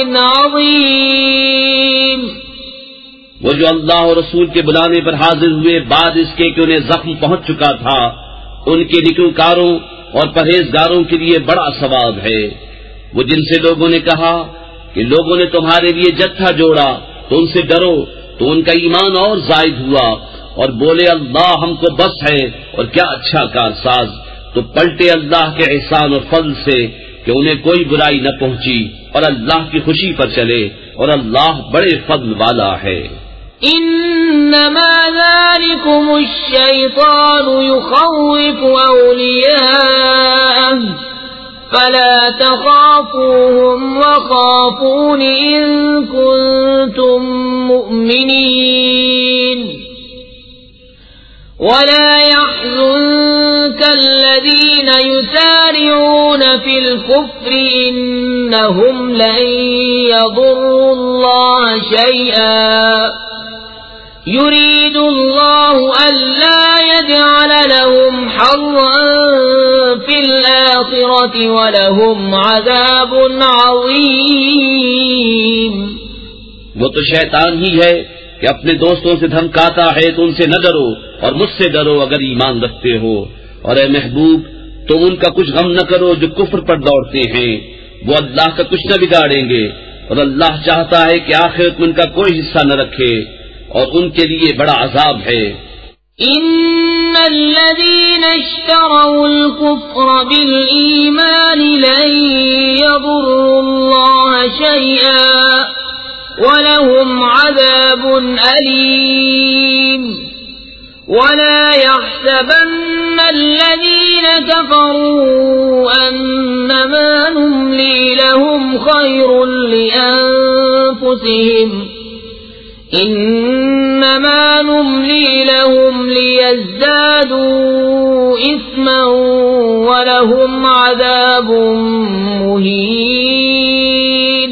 عظيم۔ وہ جو اللہ اور رسول کے بلانے پر حاضر ہوئے بعد اس کے کہ انہیں زخم پہنچ چکا تھا، ان کے نیکوکاروں اور پرہیزگاروں کے لیے بڑا ثواب ہے۔ وہ جن سے لوگوں نے کہا کہ لوگوں نے تمہارے لیے جتھا جوڑا تو ان سے ڈرو، تو ان کا ایمان اور زائد ہوا، اور بولے اللہ ہم کو بس ہے اور کیا اچھا کارساز، تو پلٹے اللہ کے احسان اور فضل سے کہ انہیں کوئی برائی نہ پہنچی، اور اللہ کی خوشی پر چلے، اور اللہ بڑے فضل والا ہے۔ انما ذلكم الشيطان يخوف أولياءه فلا تخافوهم وخافون إن كنتم مؤمنين ولا يحزنك الذين يسارعون في الكفر إنهم لن يضروا الله شيئا يريد الله ألا يجعل لهم حظا في الآخرة ولهم عذاب عظيم۔ وہ تو شیطان ہی ہے کہ اپنے دوستوں سے دھمکاتا ہے تو ان سے نہ ڈرو اور مجھ سے ڈرو اگر ایمان رکھتے ہو، اور اے محبوب تم ان کا کچھ غم نہ کرو جو کفر پر دوڑتے ہیں، وہ اللہ کا کچھ نہ بگاڑیں گے، اور اللہ چاہتا ہے کہ آخرت میں ان کا کوئی حصہ نہ رکھے، اور ان کے لیے بڑا عذاب ہے۔ ان الذين اشتروا الكفر بالإيمان لن يضروا الله شيئا ولهم عذاب أليم ولا يحسبن الذين كفروا أنما نملي لهم خير لأنفسهم إنما نملي لهم ليزدادوا إثما ولهم عذاب مهين۔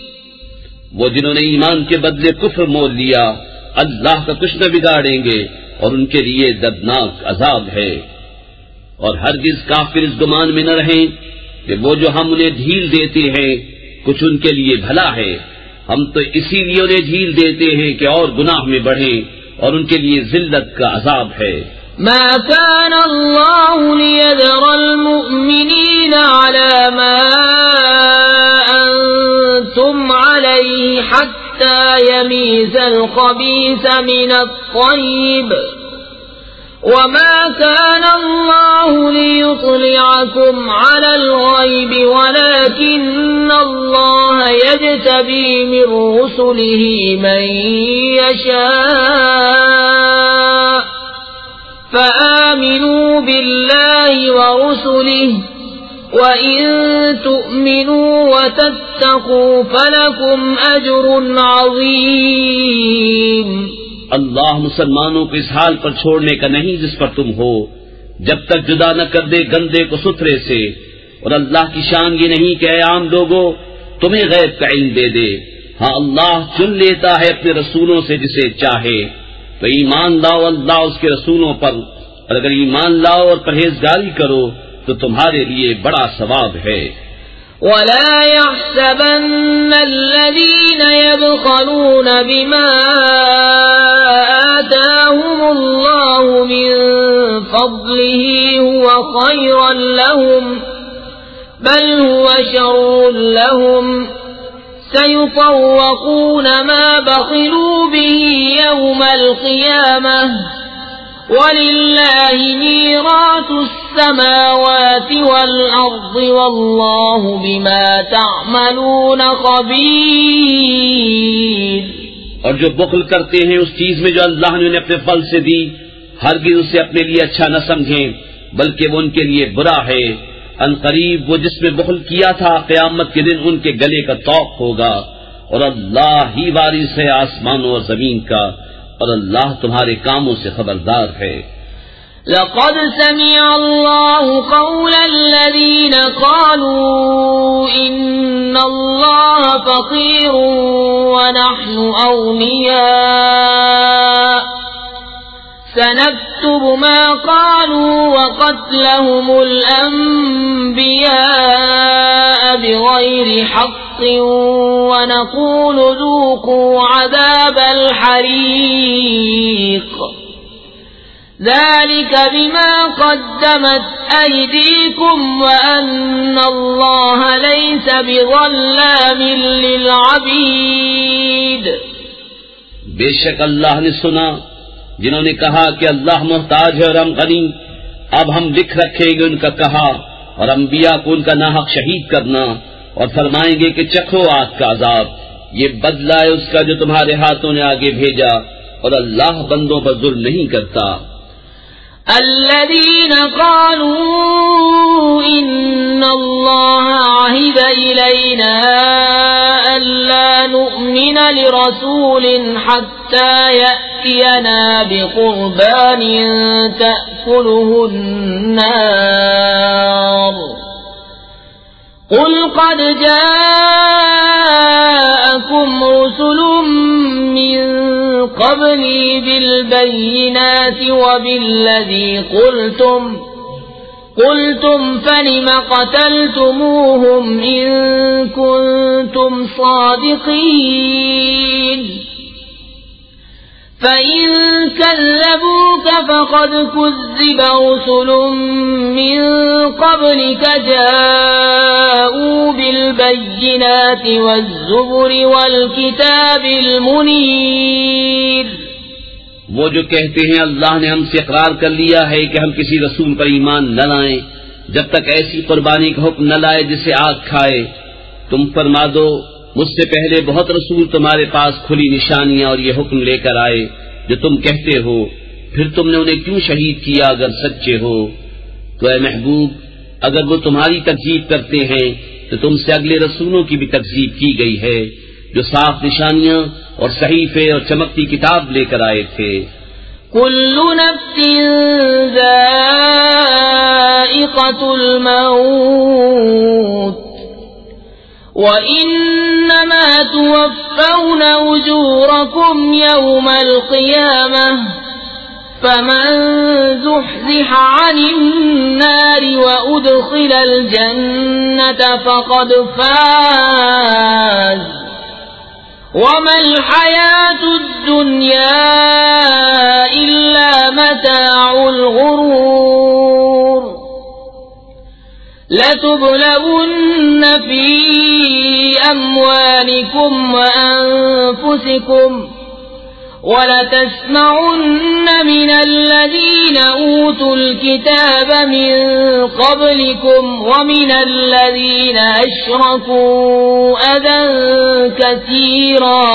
وہ جنہوں نے ایمان کے بدلے کفر مول لیا اللہ کا کچھ نہ بگاڑیں گے، اور ان کے لیے دردناک عذاب ہے۔ اور ہرگز کافر اس گمان میں نہ رہیں کہ وہ جو ہم انہیں ڈھیل دیتے ہیں کچھ ان کے لیے بھلا ہے، ہم تو اسی لیے انہیں ڈھیل دیتے ہیں کہ اور گناہ میں بڑھیں، اور ان کے لیے ذلت کا عذاب ہے۔ ما كان الله ليذر المؤمنين على ما أنتم عليه حتى يميز الخبيث من الطيب، وما كان الله ليطلعكم على الغيب ولكن الله يجتبي من رسله من يشاء، فآمنوا بالله ورسله وإن تؤمنوا وتتقوا فلكم أجر عظيم۔ اللہ مسلمانوں کو اس حال پر چھوڑنے کا نہیں جس پر تم ہو، جب تک جدا نہ کر دے گندے کو ستھرے سے، اور اللہ کی شان یہ نہیں کہ اے عام لوگو تمہیں غیب کا علم دے دے، ہاں اللہ چن لیتا ہے اپنے رسولوں سے جسے چاہے۔ تو ایمان لاؤ اللہ اس کے رسولوں پر، اور اگر ایمان لاؤ اور پرہیزگاری کرو تو تمہارے لیے بڑا ثواب ہے۔ ولا يحسبن الذين يبخلون بما آتاهم الله من فضله هو خيرا لهم، بل هو شر لهم، سيطوقون ما بخلوا به يوم القيامة، وَلِلَّهِ مِيرَاثُ السَّمَاوَاتِ وَالْأَرْضِ وَاللَّهُ بِمَا تَعْمَلُونَ خَبِيرٌ۔ اور جو بخل کرتے ہیں اس چیز میں جو اللہ نے انہیں اپنے فضل سے دی، ہرگز اسے اپنے لیے اچھا نہ سمجھیں بلکہ وہ ان کے لیے برا ہے۔ ان قریب وہ جس میں بخل کیا تھا قیامت کے دن ان کے گلے کا طوق ہوگا، اور اللہ ہی وارث ہے آسمانوں اور زمین کا، اور اللہ تمہارے کاموں سے خبردار ہے۔ لقد سمع الله قول الذين قالوا إن الله فقير ونحن أغنياء، سنكتب ما قالوا وقتلهم الأنبياء بغير حق ونقول ذوقوا عذاب الحريق، ذلك بما قدمت أيديكم وأن الله ليس بظلام للعبيد۔ بے شک اللہ نے سنا جنہوں نے کہا کہ اللہ محتاج ہے اور ہم غنی، اب ہم لکھ رکھیں گے ان کا کہا اور انبیاء کو ان کا ناحق شہید کرنا، اور فرمائیں گے کہ چکھو آگ کا عذاب، یہ بدلہ ہے اس کا جو تمہارے ہاتھوں نے آگے بھیجا، اور اللہ بندوں پر ظلم نہیں کرتا۔ الذين قالوا إن الله عهد إلينا ألا نؤمن لرسول حتى يأتينا بقربان تأكله النار، قل قد جاءكم رسل من قبلي بالبينات وبالذي قلتم فلم قتلتموهم إن كنتم صادقين، فإن كذبوك فقد كذب رسل من قبلك جاءوا بالبينات والزبر والكتاب المنير۔ وہ جو کہتے ہیں اللہ نے ہم سے اقرار کر لیا ہے کہ ہم کسی رسول پر ایمان نہ لائیں جب تک ایسی قربانی کا حکم نہ لائے جسے آگ کھائے، تم فرما دو مجھ سے پہلے بہت رسول تمہارے پاس کھلی نشانیاں اور یہ حکم لے کر آئے جو تم کہتے ہو، پھر تم نے انہیں کیوں شہید کیا اگر سچے ہو؟ تو اے محبوب اگر وہ تمہاری تکذیب کرتے ہیں تو تم سے اگلے رسولوں کی بھی تکذیب کی گئی ہے جو صاف نشانیاں اور صحیفے اور چمکتی کتاب لے کر آئے تھے۔ كل نفس ذائقة الموت وإنما توفون أجوركم يوم القيامة فمن زحزح عن النار وأدخل الجنة فقد فاز وما الحياة الدنيا إلا متاع الغرور لتبلغن في أموالكم وأنفسكم وَلَتَسْمَعُنَّ مِنَ الَّذِينَ أُوتُوا الْكِتَابَ مِنْ قَبْلِكُمْ وَمِنَ الَّذِينَ أَشْرَكُوا أَذًى كَثِيرًا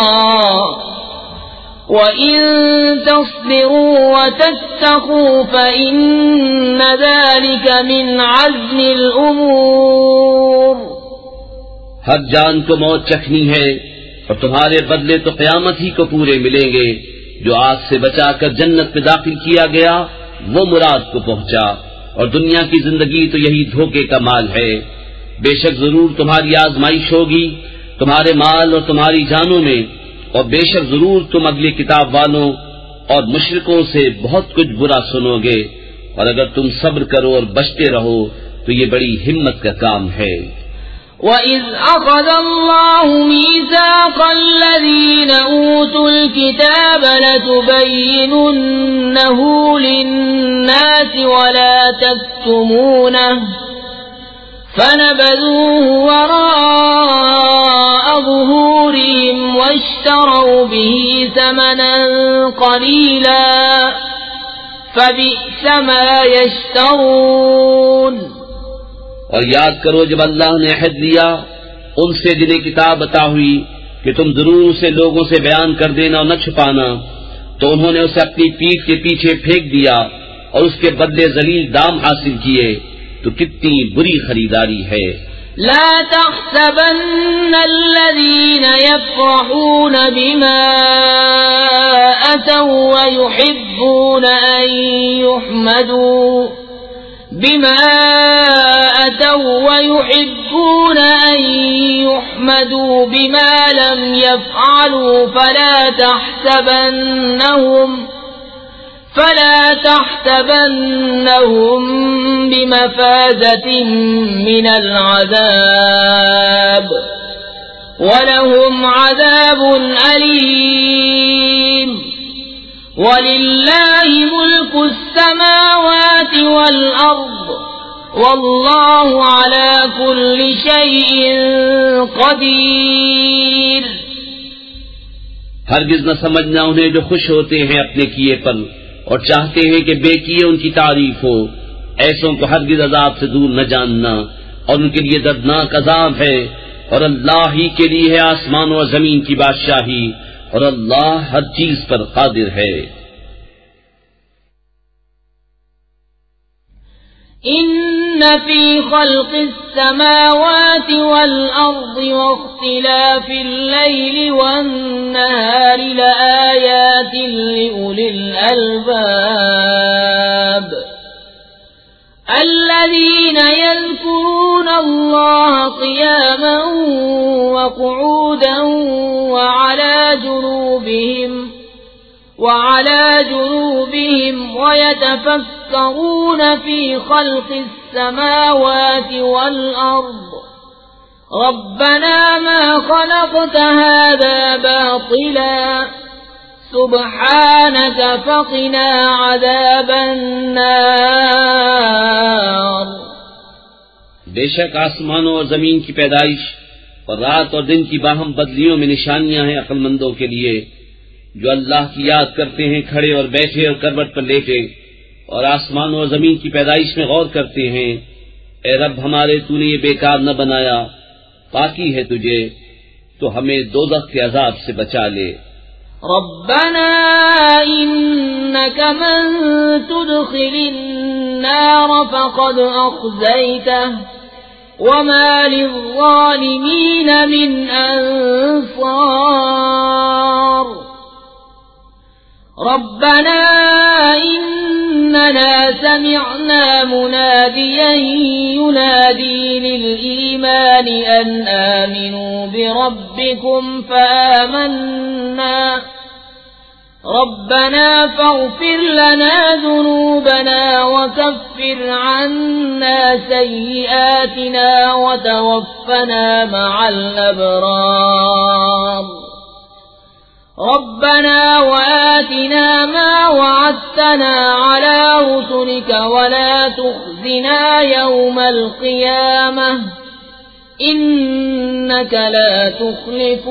وَإِنْ تَصْبِرُوا وَتَتَّقُوا فَإِنَّ ذَلِكَ مِنْ عَزْمِ الْأُمُورِ ہر جان کو موت چکھنی ہے اور تمہارے بدلے تو قیامت ہی کو پورے ملیں گے. جو آگ سے بچا کر جنت میں داخل کیا گیا وہ مراد کو پہنچا، اور دنیا کی زندگی تو یہی دھوکے کا مال ہے. بے شک ضرور تمہاری آزمائش ہوگی تمہارے مال اور تمہاری جانوں میں، اور بے شک ضرور تم اگلی کتاب والوں اور مشرکوں سے بہت کچھ برا سنو گے، اور اگر تم صبر کرو اور بچتے رہو تو یہ بڑی ہمت کا کام ہے. وَإِذْ أَخَذَ اللَّهُ مِيثَاقَ الَّذِينَ أُوتُوا الْكِتَابَ لَتُبَيِّنُنَّهُ لِلنَّاسِ وَلَا تَكْتُمُونَهُ فَنَبَذُوهُ وَرَاءَ ظُهُورِهِمْ وَاشْتَرَوْا بِهِ ثَمَنًا قَلِيلًا فَبِئْسَ مَا يَشْتَرُونَ. اور یاد کرو جب اللہ نے عہد لیا ان سے جنہیں کتاب عطا ہوئی کہ تم ضرور اسے لوگوں سے بیان کر دینا اور نہ چھپانا، تو انہوں نے اسے اپنی پیٹھ کے پیچھے پھینک دیا اور اس کے بدلے ذلیل دام حاصل کیے. تو کتنی بری خریداری ہے. لا تحسبن الذين يفرحون بما أتوا ويحبون أن يحمدوا بما لم يفعلوا فلا تحسبنهم بمفازة من العذاب ولهم عذاب أليم. وَلِلَّهِ مُلْكُ السَّمَاوَاتِ وَالْأَرْضِ وَاللَّهُ عَلَى كُلِّ شَيْءٍ قَدِيرٌ. ہرگز نہ سمجھنا انہیں جو خوش ہوتے ہیں اپنے کیے پر اور چاہتے ہیں کہ بے کیے ان کی تعریف ہو، ایسوں کو ہرگز عذاب سے دور نہ جاننا، اور ان کے لیے دردناک عذاب ہے. اور اللہ ہی کے لیے ہے آسمانوں اور زمین کی بادشاہی، اور اللہ ہر چیز پر قادر ہے. إن في خلق السماوات والأرض واختلاف الليل والنهار لآيات لأولي الألباب الذين يذكرون الله قياما وقعودا وعلى جنوبهم ويتفكرون في خلق السماوات والأرض ربنا ما خلقت هذا باطلا سبحانك فقنا عذاب النار. بے شک آسمانوں اور زمین کی پیدائش اور رات اور دن کی باہم بدلیوں میں نشانیاں ہیں عقل مندوں کے لیے، جو اللہ کی یاد کرتے ہیں کھڑے اور بیٹھے اور کروٹ پر لیٹے، اور آسمانوں اور زمین کی پیدائش میں غور کرتے ہیں. اے رب ہمارے تو نے یہ بیکار نہ بنایا، پاکی ہے تجھے، تو ہمیں دوزخ کے عذاب سے بچا لے. ربنا إنك من تدخل النار فقد أخزيته وما للظالمين من أنصار. ربنا إننا سمعنا مناديا ينادي للإيمان أن آمنوا بربكم ربنا فاغفر لنا ذنوبنا وكفر عنا سيئاتنا وتوفنا مع الأبرار ربنا وآتنا ما وعدتنا على رسلك ولا تخزنا يوم القيامة إنك لا تخلف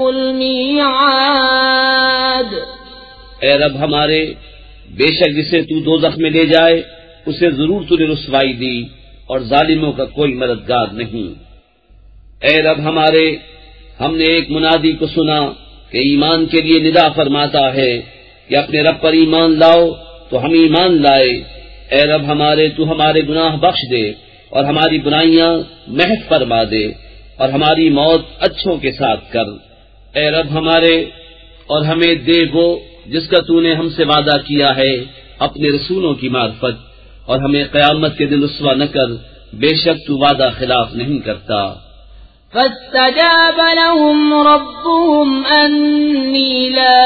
الميعاد۔ اے رب ہمارے، بے شک جسے تو دوزخ میں لے جائے اسے ضرور تو نے رسوائی دی اور ظالموں کا کوئی مددگار نہیں۔ اے رب ہمارے، ہم نے ایک منادی کو سنا کہ ایمان کے لیے ندا فرماتا ہے کہ اپنے رب پر ایمان لاؤ، تو ہم ایمان لائے۔ اے رب ہمارے، تو ہمارے گناہ بخش دے اور ہماری برائیاں محو فرما دے اور ہماری موت اچھوں کے ساتھ کر۔ اے رب ہمارے، اور ہمیں دے وہ جس کا تو نے ہم سے وعدہ کیا ہے اپنے رسولوں کی معرفت، اور ہمیں قیامت کے دن رسوا نہ کر، بے شک تو وعدہ خلاف نہیں کرتا۔ فاستجاب لهم ربهم أني لا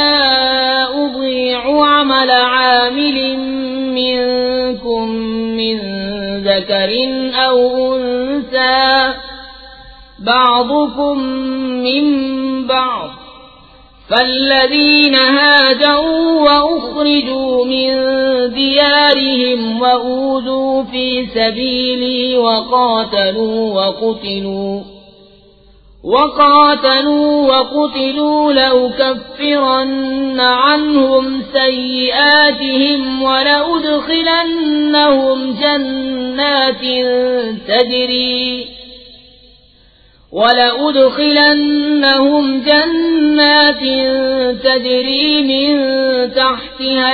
أضيع عمل عامل منكم من ذكر أو أنثى بعضكم من بعض، فالذين هاجروا وأخرجوا من ديارهم وأوذوا في سبيلي وقاتلوا وقتلوا لأكفرن عنهم سيئاتهم ولأدخلنهم جنات تجري من تحتها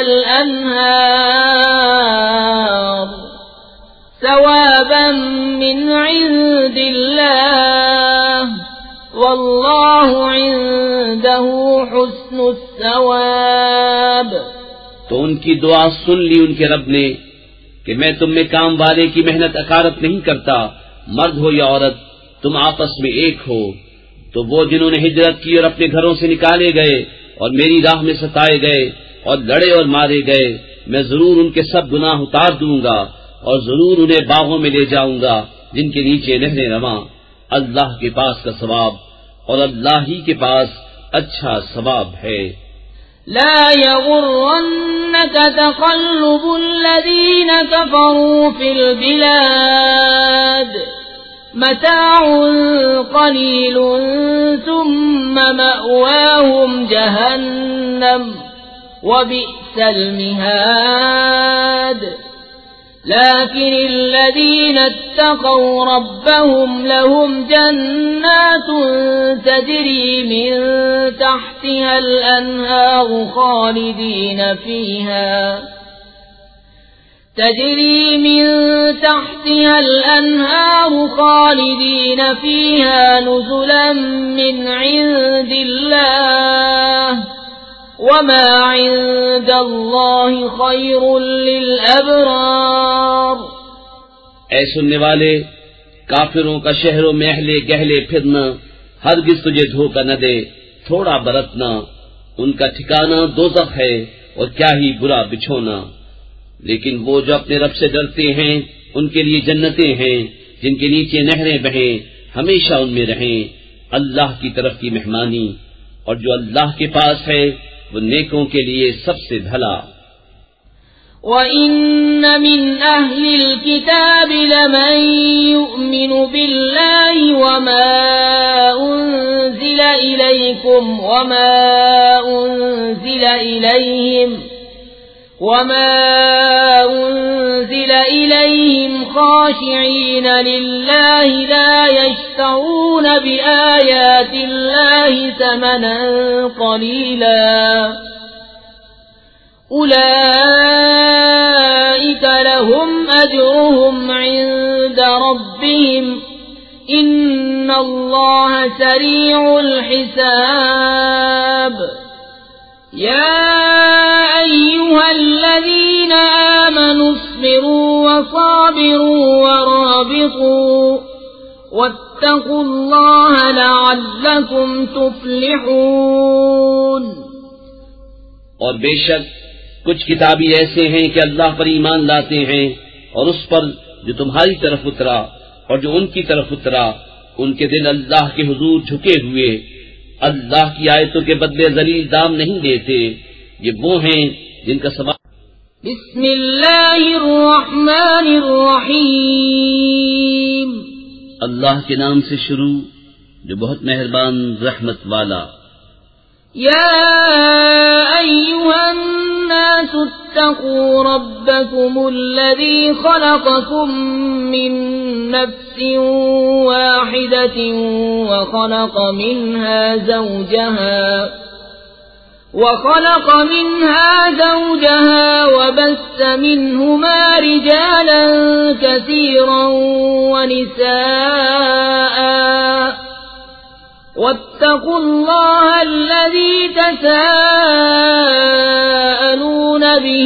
الأنهار ثوابا من عند الله والله عنده حسن الثواب۔ تو ان کی دعا سن لی ان کے رب نے کہ میں تم میں کام والے کی محنت اکارت نہیں کرتا، مرد ہو یا عورت تم آپس میں ایک ہو۔ تو وہ جنہوں نے ہجرت کی اور اپنے گھروں سے نکالے گئے اور میری راہ میں ستائے گئے اور لڑے اور مارے گئے، میں ضرور ان کے سب گناہ اتار دوں گا اور ضرور انہیں باغوں میں لے جاؤں گا جن کے نیچے نہریں رواں۔ اللہ کے پاس کا ثواب اور اللہ ہی کے پاس اچھا ثواب ہے۔ لا يغرنك تقلب الذين كفروا في البلاد متاع قليل ثم مأواهم جهنم وبئس المهاد۔ لكن الذين اتقوا ربهم لهم جنات تجري من تحتها الأنهار خالدين فيها نزلا من عند الله وما عند الله خير للأبرار۔ اے سننے والے، کافروں کا شہروں میں اہلے گہلے پھرنا ہرگز تجھے دھوکہ نہ دے، تھوڑا برتنا، ان کا ٹھکانہ دوزخ ہے اور کیا ہی برا بچھونا۔ لیکن وہ جو اپنے رب سے ڈرتے ہیں ان کے لیے جنتیں ہیں جن کے نیچے نہریں بہیں، ہمیشہ ان میں رہیں، اللہ کی طرف کی مہمانی، اور جو اللہ کے پاس ہے وہ نیکوں کے لیے سب سے بھلا۔ وَإِنَّ مِنْ أَهْلِ الْكِتَابِ لَمَن يُؤْمِنُ بِاللَّهِ وَمَا أُنزِلَ إِلَيْكُمْ وَمَا أُنزِلَ إِلَيْهِمْ خَاشِعِينَ لِلَّهِ لَا يَشْتَرُونَ بِآيَاتِ اللَّهِ ثَمَنًا قَلِيلًا أُولَئِكَ لَهُمْ أَجْرُهُمْ عِندَ رَبِّهِمْ إِنَّ اللَّهَ سَرِيعُ الْحِسَابِ۔ يَا أَيُّهَا الَّذِينَ آمَنُوا اصْبِرُوا وَصَابِرُوا وَرَابِطُوا وَاتَّقُوا اللَّهَ لَعَلَّكُمْ تُفْلِحُونَ۔ اور بے شک کچھ کتابی ایسے ہیں کہ اللہ پر ایمان لاتے ہیں اور اس پر جو تمہاری طرف اترا اور جو ان کی طرف اترا، ان کے دل اللہ کے حضور جھکے ہوئے، اللہ کی آیتوں کے بدلے ذلیل دام نہیں دیتے۔ یہ وہ ہیں جن کا سبب۔ بسم اللہ الرحمن الرحیم، اللہ کے نام سے شروع جو بہت مہربان رحمت والا۔ یا ایھا الناس اتقوا ربکم الذی خلقکم من نفس واحدة وخلق منها زوجها وبث منهما رجالا كثيرا ونساء، واتقوا الله الذي تساءلون به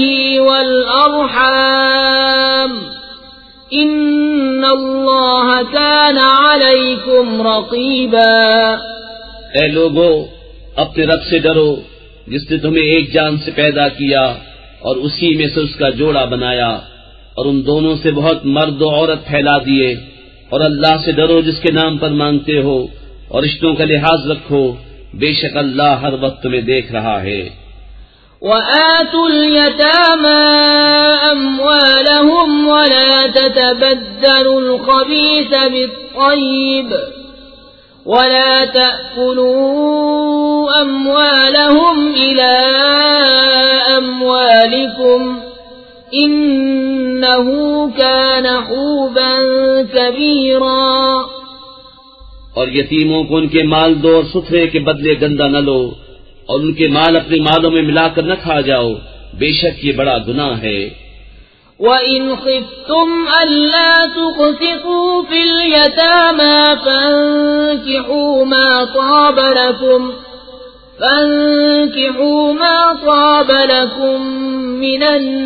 والأرحام ان اللہ کان علیکم رقیبا۔ اے لوگو، اپنے رب سے ڈرو جس نے تمہیں ایک جان سے پیدا کیا اور اسی میں سے اس کا جوڑا بنایا، اور ان دونوں سے بہت مرد و عورت پھیلا دیے، اور اللہ سے ڈرو جس کے نام پر مانگتے ہو، اور رشتوں کا لحاظ رکھو، بے شک اللہ ہر وقت تمہیں دیکھ رہا ہے۔ وآتوا اليتامى أموالهم ولا تتبدلوا الخبيث بالطيب ولا تأكلوا أموالهم إلى أموالكم إنه كان حوبا كبيرا۔ اور یتیموں کو ان کے مال دو اور ستھرے کے بدلے گندہ نہ لو، اور ان کے مال اپنے مالوں میں ملا کر نہ کھا جاؤ، بے شک یہ بڑا گناہ ہے۔ وَإِنْ خِفْتُمْ أَلَّا تُقْسِطُوا فِي الْيَتَامَى فَانكِحُوا مَا طَابَ لَكُم مِّنَ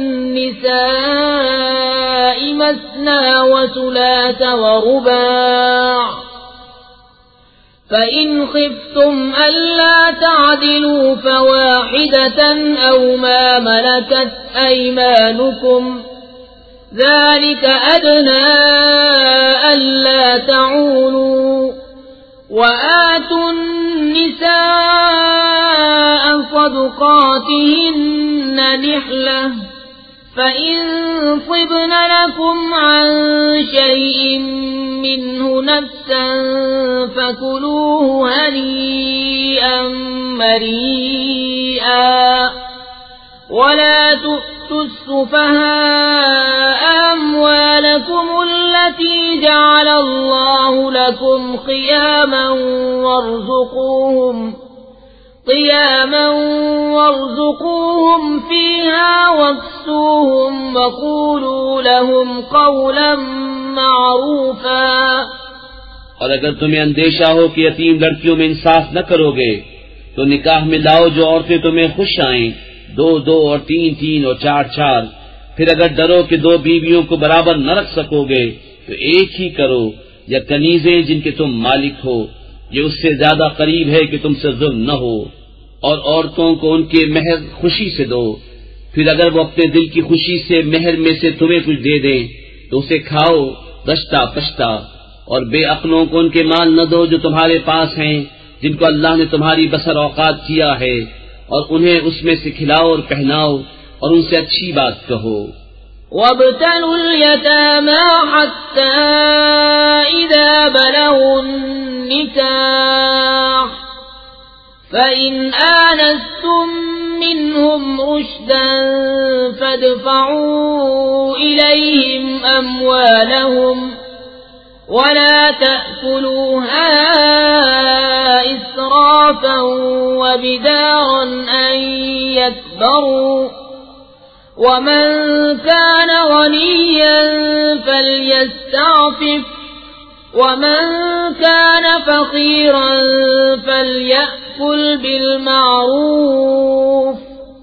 النِّسَاءِ مَثْنَىٰ وَثُلَاثَ وَرُبَاعَ، فَإِنْ خِفْتُمْ أَلَّا تَعْدِلُوا فَوَاحِدَةً أَوْ مَا مَلَكَتْ أَيْمَانُكُمْ ذَلِكَ أَدْنَىٰ أَلَّا تَعُولُوا۔ وَآتُوا النِّسَاءَ صَدُقَاتِهِنَّ نِحْلَةً فَإِن طِبْنَ لَكُمْ عَن شَيْءٍ مِّنْهُ نَفْسًا فَكُلُوهُ هَنِيئًا مَّرِيئًا، وَلَا تُؤْتُوا السُّفَهَاءَ أَمْوَالَكُمُ الَّتِي جَعَلَ اللَّهُ لَكُمْ قِيَامًا وارزقوهم فيها واكسوهم وقولوا لهم قولا معروفا۔ اور اگر تمہیں اندیشہ ہو کہ یتیم لڑکیوں میں انصاف نہ کرو گے تو نکاح میں لاؤ جو عورتیں تمہیں خوش آئیں، 2 2 اور 3 3 اور 4 4۔ پھر اگر ڈرو کہ 2 بیویوں کو برابر نہ رکھ سکو گے تو ایک ہی کرو، یا کنیزیں جن کے تم مالک ہو، یہ اس سے زیادہ قریب ہے کہ تم سے ظلم نہ ہو۔ اور عورتوں کو ان کے مہر خوشی سے دو، پھر اگر وہ اپنے دل کی خوشی سے مہر میں سے تمہیں کچھ دے دیں تو اسے کھاؤ دشتا پشتا۔ اور بے عقلوں کو ان کے مال نہ دو جو تمہارے پاس ہیں، جن کو اللہ نے تمہاری بسر اوقات کیا ہے، اور انہیں اس میں سے کھلاؤ اور پہناؤ اور ان سے اچھی بات کہو۔ وَابْتَلُوا الْيَتَامَى حَتَّى إِذَا بَلَغُوا النِّكَاحَ فَإِنْ آنَسْتُمْ مِنْهُمْ رُشْدًا فَادْفَعُوا إِلَيْهِمْ أَمْوَالَهُمْ وَلَا تَأْكُلُوهَا إِسْرَافًا وَبِدَارًا أَنْ يَكْبَرُوا، وَمَنْ كَانَ غَنِيًّا فَلْيَسْتَعْفِفْ، وَمَنْ كَانَ فَقِيرًا فَلْيَأْكُلْ بِالْمَعْرُوفِ،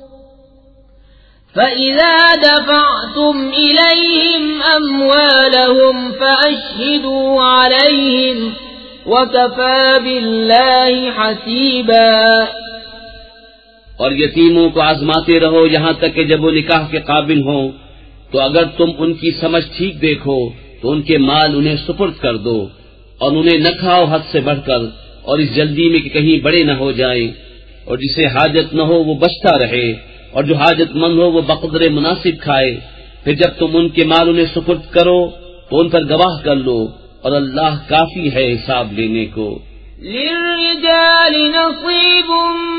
فَإِذَا دَفَعْتُمْ إِلَيْهِمْ أَمْوَالَهُمْ فَأَشْهِدُوا عَلَيْهِمْ وَكَفَى بِاللَّهِ حَسِيبًا۔ اور یتیموں کو آزماتے رہو یہاں تک کہ جب وہ نکاح کے قابل ہوں، تو اگر تم ان کی سمجھ ٹھیک دیکھو تو ان کے مال انہیں سپرد کر دو، اور انہیں نہ کھاؤ حد سے بڑھ کر، اور اس جلدی میں کہ کہیں بڑے نہ ہو جائیں، اور جسے حاجت نہ ہو وہ بچتا رہے، اور جو حاجت مند ہو وہ بقدر مناسب کھائے۔ پھر جب تم ان کے مال انہیں سپرد کرو تو ان پر گواہ کر لو، اور اللہ کافی ہے حساب لینے کو۔ للرجال نصيب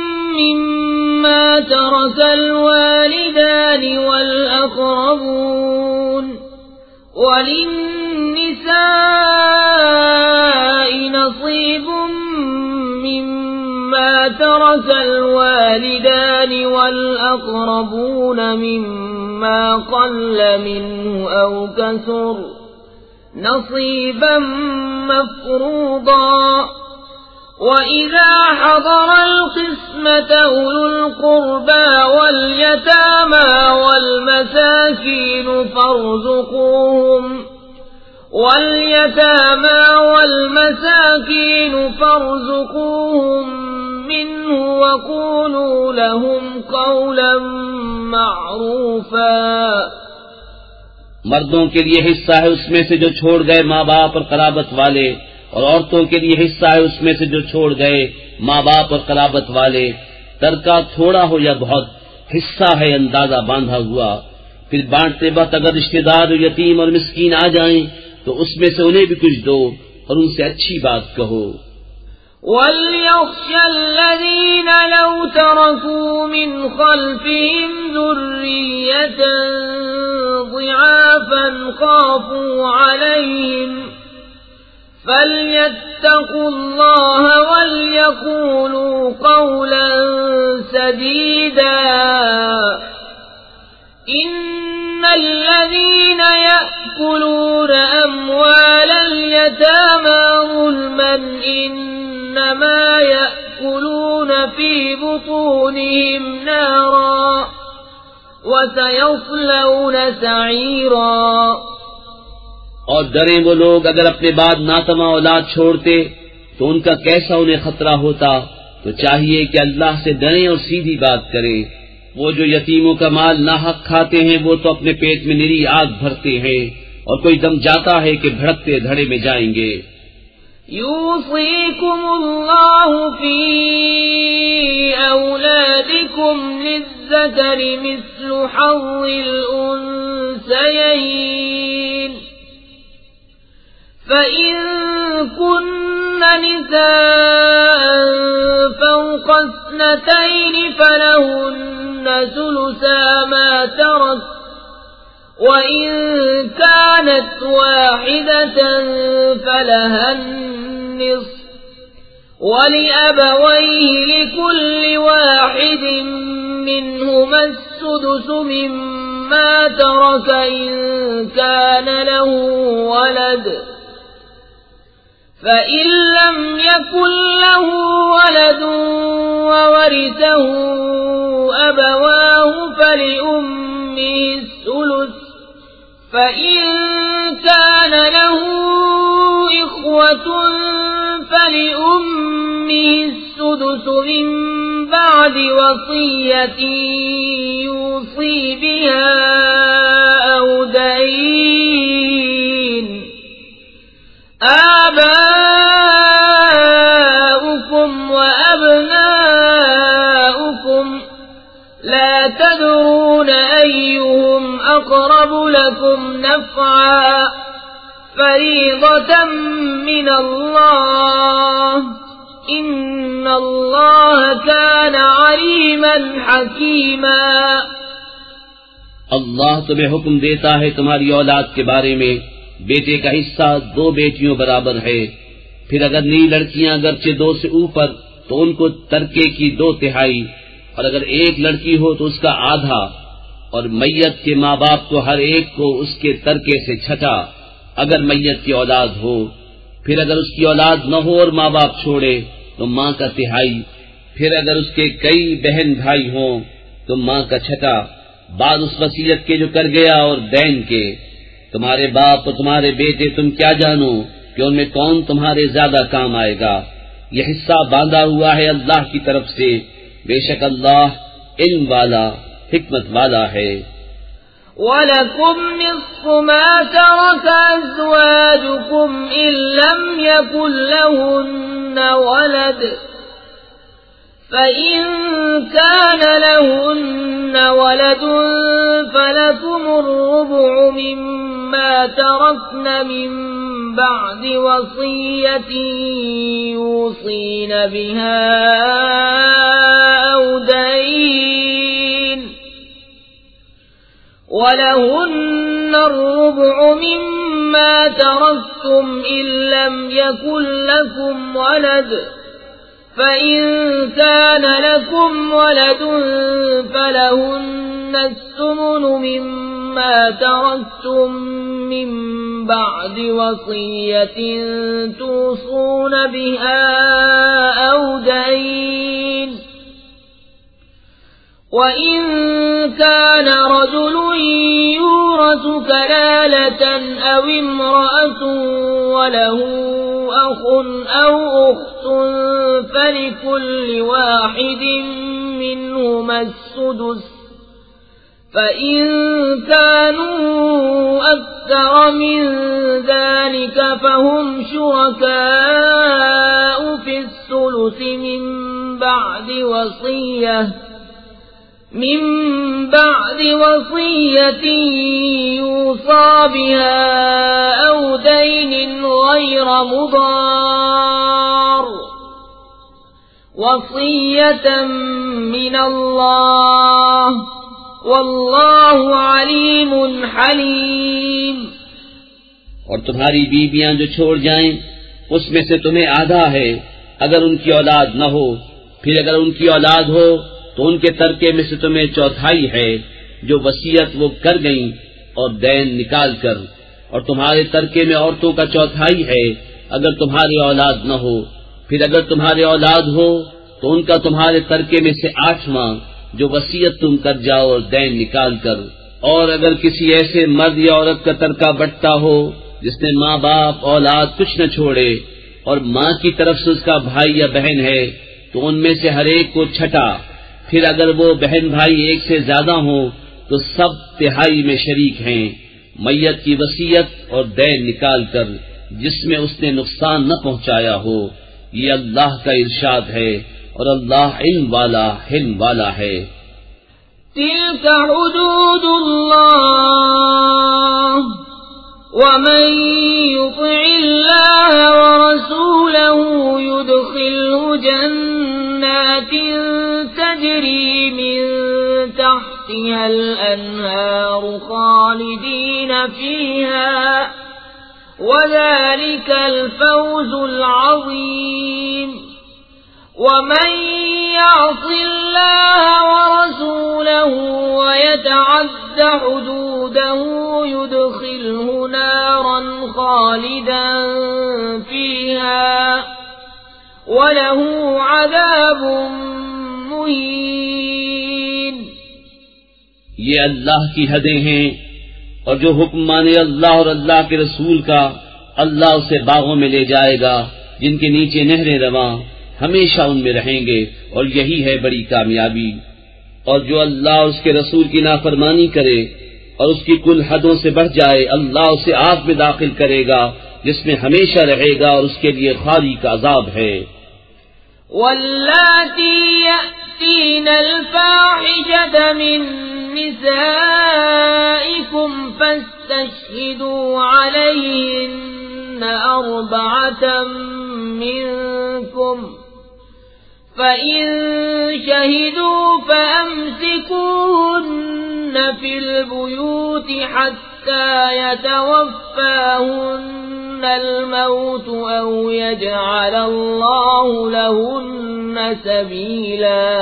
مما ترك الوالدان والأقربون وللنساء نصيب مما ترك الوالدان والأقربون مما قل منه أو كثر نصيبا مفروضا وَإِذَا حَضَرَ الْقِسْمَةَ أُولُو الْقُرْبَى وَالْيَتَامَى وَالْمَسَاكِينُ فَارْزُقُوهُم مِّنْهُ وَقُولُوا لَهُمْ قَوْلًا مَّعْرُوفًا۔ مردوں کے لیے حصہ ہے اس میں سے جو چھوڑ گئے ماں باپ اور قرابت والے، اور عورتوں کے لیے حصہ ہے اس میں سے جو چھوڑ گئے ماں باپ اور قرابت والے، ترکہ تھوڑا ہو یا بہت، حصہ ہے اندازہ باندھا ہوا۔ پھر بانٹتے وقت اگر رشتے دار یتیم اور مسکین آ جائیں تو اس میں سے انہیں بھی کچھ دو اور ان سے اچھی بات کہو۔ وَلْيَخْشَ الَّذِينَ لَوْ تَرَكُوا مِنْ خَلْفِهِمْ ذُرِّيَّةً ضِعَافًا خَافُوا عَلَيْهِمْ فَلْيَتَّقُوا اللَّهَ وَلْيَقُولُوا قَوْلًا سَدِيدًا۔ إِنَّ الَّذِينَ يَأْكُلُونَ أَمْوَالَ الْيَتَامَى ظُلْمًا إِنَّمَا يَأْكُلُونَ فِي بُطُونِهِمْ نَارًا وَسَيَصْلَوْنَ سَعِيرًا۔ اور ڈریں وہ لوگ اگر اپنے بعد ناتما اولاد چھوڑتے تو ان کا کیسا انہیں خطرہ ہوتا، تو چاہیے کہ اللہ سے ڈریں اور سیدھی بات کریں۔ وہ جو یتیموں کا مال ناحق کھاتے ہیں وہ تو اپنے پیٹ میں نری آگ بھرتے ہیں، اور کوئی دم جاتا ہے کہ بھڑکتے دھڑے میں جائیں گے۔ يوصيكم الله في أولادكم للذكر مثل حظ الأنثيين، فإن كن نساء فوق اثنتين فلهن ثلثا ما ترك، وَإِن كَانَتْ وَاحِدَةً فَلَهَا النِّصْفُ، وَلِأَبَوَيْهِ لِكُلِّ وَاحِدٍ مِّنْهُمَا السُّدُسُ مِمَّا تَرَكَ إِن كَانَ لَهُ وَلَدٌ، فَإِن لَّمْ يَكُن لَّهُ وَلَدٌ وَوَرِثَهُ أَبَوَاهُ فَلِأُمِّهِ الثُّلُثُ، فَإِن كَانَ لَهُ إِخْوَةٌ فَلِأُمِّهِ السُّدُسُ مِن بَعْدِ وَصِيَّةٍ يُوصِي بِهَا أَوْ دَيْنٍ۔ آباؤكم وأبناؤكم لا تدرون أيهم أقرب لكم نفعا، فريضة من الله، إن الله كان عليما حكيما۔ اللہ تمہیں حکم دیتا ہے تمہاری اولاد کے بارے میں، بیٹے کا حصہ 2 بیٹیوں برابر ہے، پھر اگر نئی لڑکیاں اگرچہ 2 سے اوپر تو ان کو ترکے کی 2/3، اور اگر ایک لڑکی ہو تو اس کا آدھا، اور میت کے ماں باپ کو ہر ایک کو اس کے ترکے سے 1/6 اگر میت کی اولاد ہو، پھر اگر اس کی اولاد نہ ہو اور ماں باپ چھوڑے تو ماں کا 1/3، پھر اگر اس کے کئی بہن بھائی ہوں تو ماں کا 1/6 بعد اس وصیت کے جو کر گیا اور دین کے۔ تمہارے باپ اور تمہارے بیٹے تم کیا جانو کہ ان میں کون تمہارے زیادہ کام آئے گا، یہ حصہ باندھا ہوا ہے اللہ کی طرف سے، بے شک اللہ علم والا حکمت والا ہے۔ وَلَكُمْ نِصْفُ مَا تَرَكَ أَزْوَاجُكُمْ إِن لَّمْ يَكُن لَّهُنَّ وَلَدٌ فَإِن كَانَ لَهُنَّ وَلَدٌ فَلَكُمُ الرُّبُعُ مِمَّا تَرَكْنَ مِن بَعْدِ وَصِيَّةٍ يُوصِينَ بِهَا أَوْ دَيْنٍ وَلَهُنَّ الرُّبُعُ مِمَّا تَرَكْتُمْ إِن لَّمْ يَكُن لَّكُمْ وَلَدٌ فَإِن كَانَ لَكُمْ وَلَدٌ فَلَهُنَّ الثُّمُنُ مِمَّا تَرَكْتُم مِّن بَعْدِ وَصِيَّةٍ تُوصُونَ بِهَا أَوْ دَيْنٍ وَإِن كَانَ رَجُلٌ يُورَثُ كَلَالَةً أَوِ امْرَأَةٌ وَلَهُ أَخٌ أَوْ أُخْتٌ فَلِكُلِّ وَاحِدٍ مِّنْهُمَا السُّدُسُ فَإِن كَانُوا أَكْثَرَ مِن ذَلِكَ فَهُمْ شُرَكَاءُ فِي الثُّلُثِ مِن بعد وصية يوصى بها أو دين غير مضار وصية من الله واللہ علیم حلیم۔ اور تمہاری بیویاں جو چھوڑ جائیں اس میں سے تمہیں آدھا ہے اگر ان کی اولاد نہ ہو، پھر اگر ان کی اولاد ہو تو ان کے ترکے میں سے تمہیں چوتھائی ہے جو وصیت وہ کر گئیں اور دین نکال کر، اور تمہارے ترکے میں عورتوں کا چوتھائی ہے اگر تمہاری اولاد نہ ہو، پھر اگر تمہاری اولاد ہو تو ان کا تمہارے ترکے میں سے 8واں جو وصیت تم کر جاؤ اور دین نکال کر۔ اور اگر کسی ایسے مرد یا عورت کا ترکہ بٹتا ہو جس نے ماں باپ اولاد کچھ نہ چھوڑے اور ماں کی طرف سے اس کا بھائی یا بہن ہے تو ان میں سے ہر ایک کو چھٹا، پھر اگر وہ بہن بھائی ایک سے زیادہ ہوں تو سب تہائی میں شریک ہیں، میت کی وصیت اور دین نکال کر جس میں اس نے نقصان نہ پہنچایا ہو۔ یہ اللہ کا ارشاد ہے اور اللہ علم والا حلم والا ہے۔ تلك حدود اللہ ومن يطع الله ورسوله يدخله جنات تجري من تحتها الأنهار خالدين فيها وذلك الفوز العظيم۔ ومن يعص الله ورسوله ويتعد حدوده يدخله نارا خالدا فيها وله عذاب مهين۔ یہ اللہ کی حدیں ہیں، اور جو حکم مانے اللہ اور اللہ کے رسول کا، اللہ اسے باغوں میں لے جائے گا جن کے نیچے نہریں رواں، ہمیشہ ان میں رہیں گے، اور یہی ہے بڑی کامیابی۔ اور جو اللہ اور اس کے رسول کی نافرمانی کرے اور اس کی کل حدوں سے بڑھ جائے، اللہ اسے آگ میں داخل کرے گا جس میں ہمیشہ رہے گا، اور اس کے لیے خاری کا عذاب ہے۔ واللاتی یأتین الفاحشة من نسائکم فاستشہدوا علیہن 4 منکم فَإِن شَهِدُوا فَأَمْسِكُوهُنَّ فِي الْبُيُوتِ حَتَّى يَتَوَفَّاهُنَّ الْمَوْتُ أَوْ يَجْعَلَ اللَّهُ لَهُنَّ سَبِيلًا۔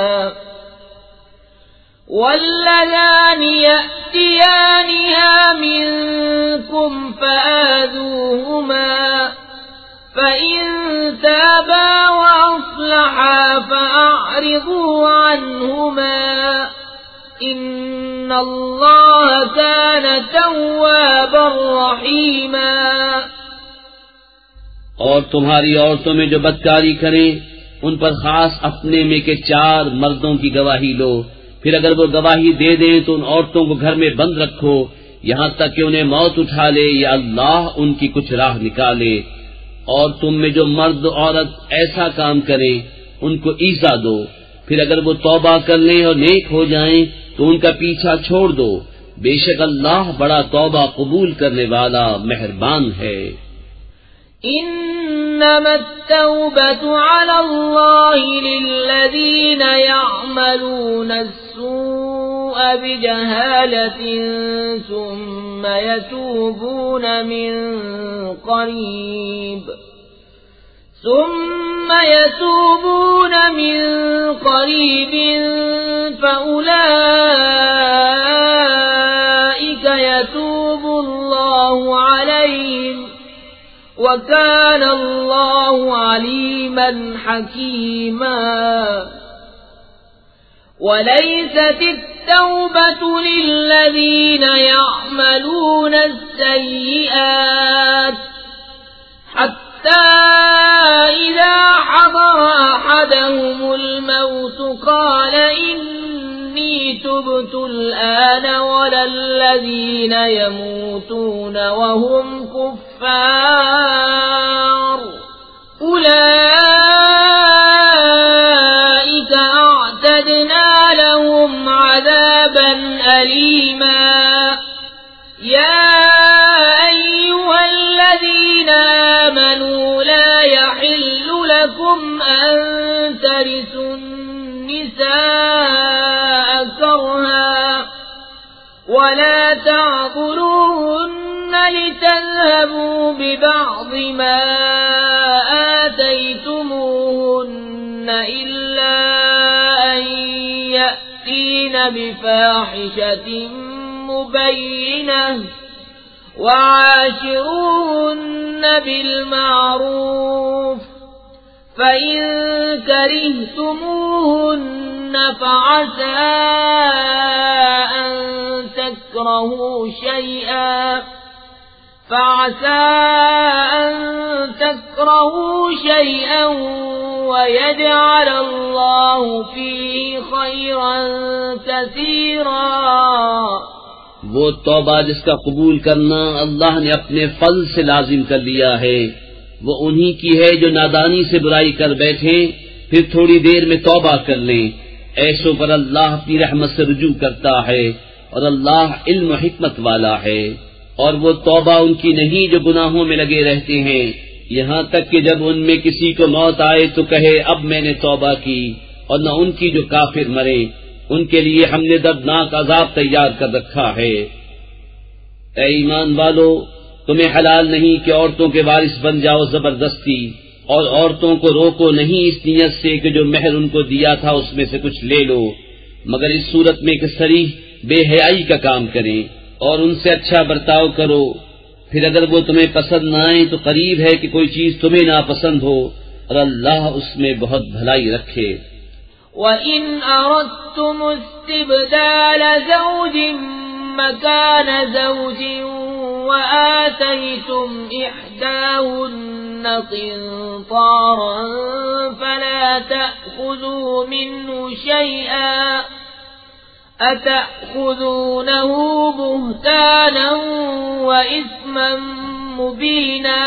وَاللَّذَانِ يَأْتِيَانِهَا مِنكُمْ فَآذُوهُمَا فَإِن تَابَا وَأَصْلَحَا فَأَعْرِضُوا عَنْهُمَا إِنَّ اللَّهَ كَانَ تَوَّابًا رَحِيمًا۔ اور تمہاری عورتوں میں جو بدکاری کریں ان پر خاص اپنے میں کے 4 مردوں کی گواہی لو، پھر اگر وہ گواہی دے دیں تو ان عورتوں کو گھر میں بند رکھو یہاں تک کہ انہیں موت اٹھا لے یا اللہ ان کی کچھ راہ نکالے، اور تم میں جو مرد عورت ایسا کام کریں ان کو ایذا دو، پھر اگر وہ توبہ کر لیں اور نیک ہو جائیں تو ان کا پیچھا چھوڑ دو، بے شک اللہ بڑا توبہ قبول کرنے والا مہربان ہے۔ إنما التوبة على الله للذين يعملون السوء بجهالة ثم يتوبون من قريب فأولئك يتوب الله عليهم وَكَانَ اللَّهُ عَلِيمًا حَكِيمًا وَلَيْسَتِ التَّوْبَةُ لِلَّذِينَ يَعْمَلُونَ السَّيِّئَاتِ حَتَّى إِذَا حَضَرَ أَحَدَهُمُ الْمَوْتُ قَالَ إِنِّي تُبْتُ الْآنَ وَلَا الَّذِينَ يَمُوتُونَ وَهُمْ كُفَّارٌ أُولَئِكَ أَعْتَدْنَا لَهُمْ عَذَابًا أَلِيمًا يَا أَيُّهَا الَّذِينَ آمَنُوا لَا يَحِلُّ لَكُمْ أَن تَرِثُوا النِّسَاءَ كَرْهًا وَلَا تَعْضُلُوهُنَّ لِتَذْهَبُوا بِبَعْضِ مَا آتَيْتُمُوهُنَّ إِلَّا أَن يَأْتِينَ بِفَاحِشَةٍ مُبَيِّنَةٍ وَعَاشِرُوهُنَّ بِالْمَعْرُوفِ فَإِن كَرِهْتُمُوهُنَّ فَعَسَىٰ أَن تَكْرَهُوا شَيْئًا وَيَجْعَلَ اللَّهُ فِيهِ خَيْرًا كَثِيرًا۔ وہ توبہ جس کا قبول کرنا اللہ نے اپنے فضل سے لازم کر لیا ہے وہ انہی کی ہے جو نادانی سے برائی کر بیٹھیں پھر تھوڑی دیر میں توبہ کر لیں، ایسوں پر اللہ اپنی رحمت سے رجوع کرتا ہے اور اللہ علم و حکمت والا ہے۔ اور وہ توبہ ان کی نہیں جو گناہوں میں لگے رہتے ہیں یہاں تک کہ جب ان میں کسی کو موت آئے تو کہے اب میں نے توبہ کی، اور نہ ان کی جو کافر مرے ان کے لیے ہم نے دردناک عذاب تیار کر رکھا ہے۔ اے ایمان والو، تمہیں حلال نہیں کہ عورتوں کے وارث بن جاؤ زبردستی، اور عورتوں کو روکو نہیں اس نیت سے کہ جو مہر ان کو دیا تھا اس میں سے کچھ لے لو، مگر اس صورت میں کہ صریح بے حیائی کا کام کریں، اور ان سے اچھا برتاؤ کرو۔ پھر اگر وہ تمہیں پسند نہ آئیں تو قریب ہے کہ کوئی چیز تمہیں ناپسند ہو، اور اللہ اس میں بہت بھلائی رکھے۔ وَإِنْ أَرَدْتُمُ اسْتِبْدَالَ زَوْجٍ مَّكَانَ زَوْجٍ وَآتَيْتُمْ إِحْدَاهُنَّ قِنطَارًا فَلَا تَأْخُذُوا مِنْهُ شَيْئًا أَتَأْخُذُونَهُ بُهْتَانًا وَإِثْمًا مُّبِينًا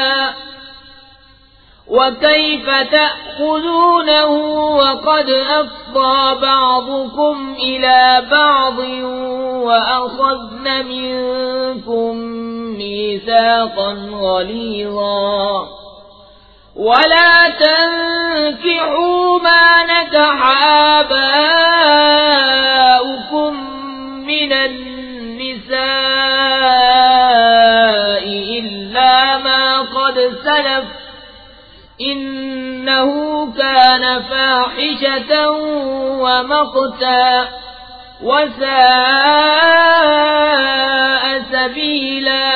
وَكَيْفَ تَأْخُذُونَهُ وَقَدْ أَفْضَىٰ بَعْضُكُمْ إِلَىٰ بَعْضٍ وَأَخَذْنَ مِنكُم مِّيثَاقًا غَلِيظًا وَلَا تَنكِحُوا مَا نَكَحَ آبَاؤُكُم مِّنَ النِّسَاءِ إِلَّا مَا قَدْ سَلَفَ إِنَّهُ كَانَ فَاحِشَةً وَمَقْتًا وَسَاءَ سَبِيلًا۔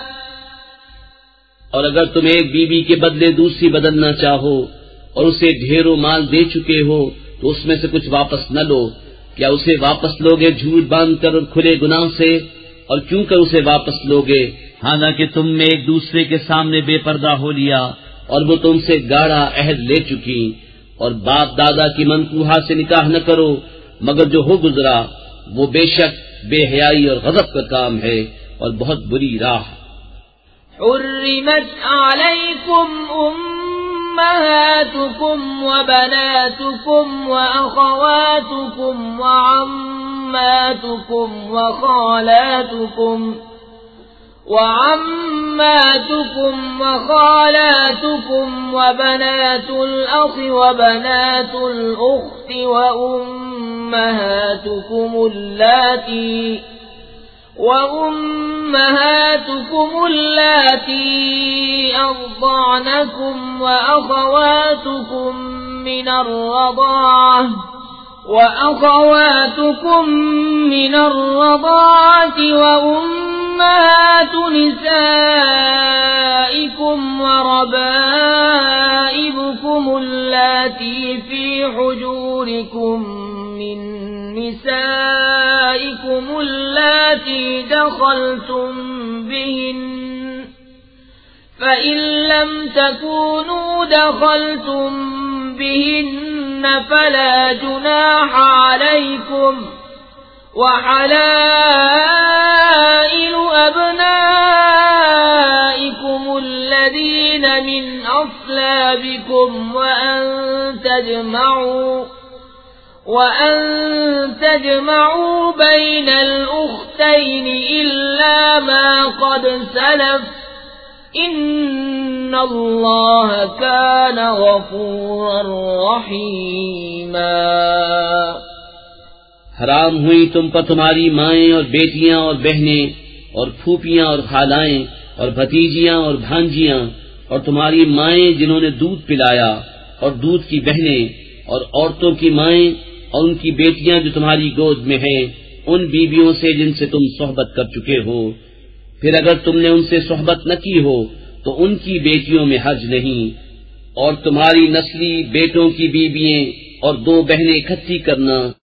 اور اگر تم ایک بیوی کے بدلے دوسری بدلنا چاہو اور اسے ڈھیروں مال دے چکے ہو تو اس میں سے کچھ واپس نہ لو، کیا اسے واپس لوگے جھوٹ باندھ کر اور کھلے گناہ سے؟ اور کیوں کر اسے واپس لوگے حالانکہ تم نے ایک دوسرے کے سامنے بے پردہ ہو لیا اور وہ تم سے گاڑھا عہد لے چکی؟ اور باپ دادا کی منکوحہ سے نکاح نہ کرو مگر جو ہو گزرا وہ بے شک بے حیائی اور غضب کا کام ہے اور بہت بری راہ۔ حرمت علیکم أمهاتكم وبناتكم وأخواتكم وعماتكم وخالاتكم وبنات الأخ وبنات الأخت وأمهاتكم اللاتي أرضعنكم وأخواتكم من الرضاعة وأمهات نسائكم وربائبكم اللاتي في حجوركم من نسائكم اللاتي دخلتم بهن فإن لم تكونوا دخلتم بهن فلا جناح عليكم وحلائل أبنائكم الذين من أصلابكم وأن تجمعوا بين الأختين إلا ما قد سلف إن الله كان غفورا رحيما۔ حرام ہوئی تم پر تمہاری مائیں اور بیٹیاں اور بہنیں اور پھوپھیاں اور خالائیں اور بھتیجیاں اور بھانجیاں اور تمہاری مائیں جنہوں نے دودھ پلایا اور دودھ کی بہنیں اور عورتوں کی مائیں اور ان کی بیٹیاں جو تمہاری گود میں ہیں ان بیویوں سے جن سے تم صحبت کر چکے ہو۔ پھر اگر تم نے ان سے صحبت نہ کی ہو تو ان کی بیٹیوں میں حرج نہیں، اور تمہاری نسلی بیٹوں کی بیوییں اور 2 بہنیں اکٹھی کرنا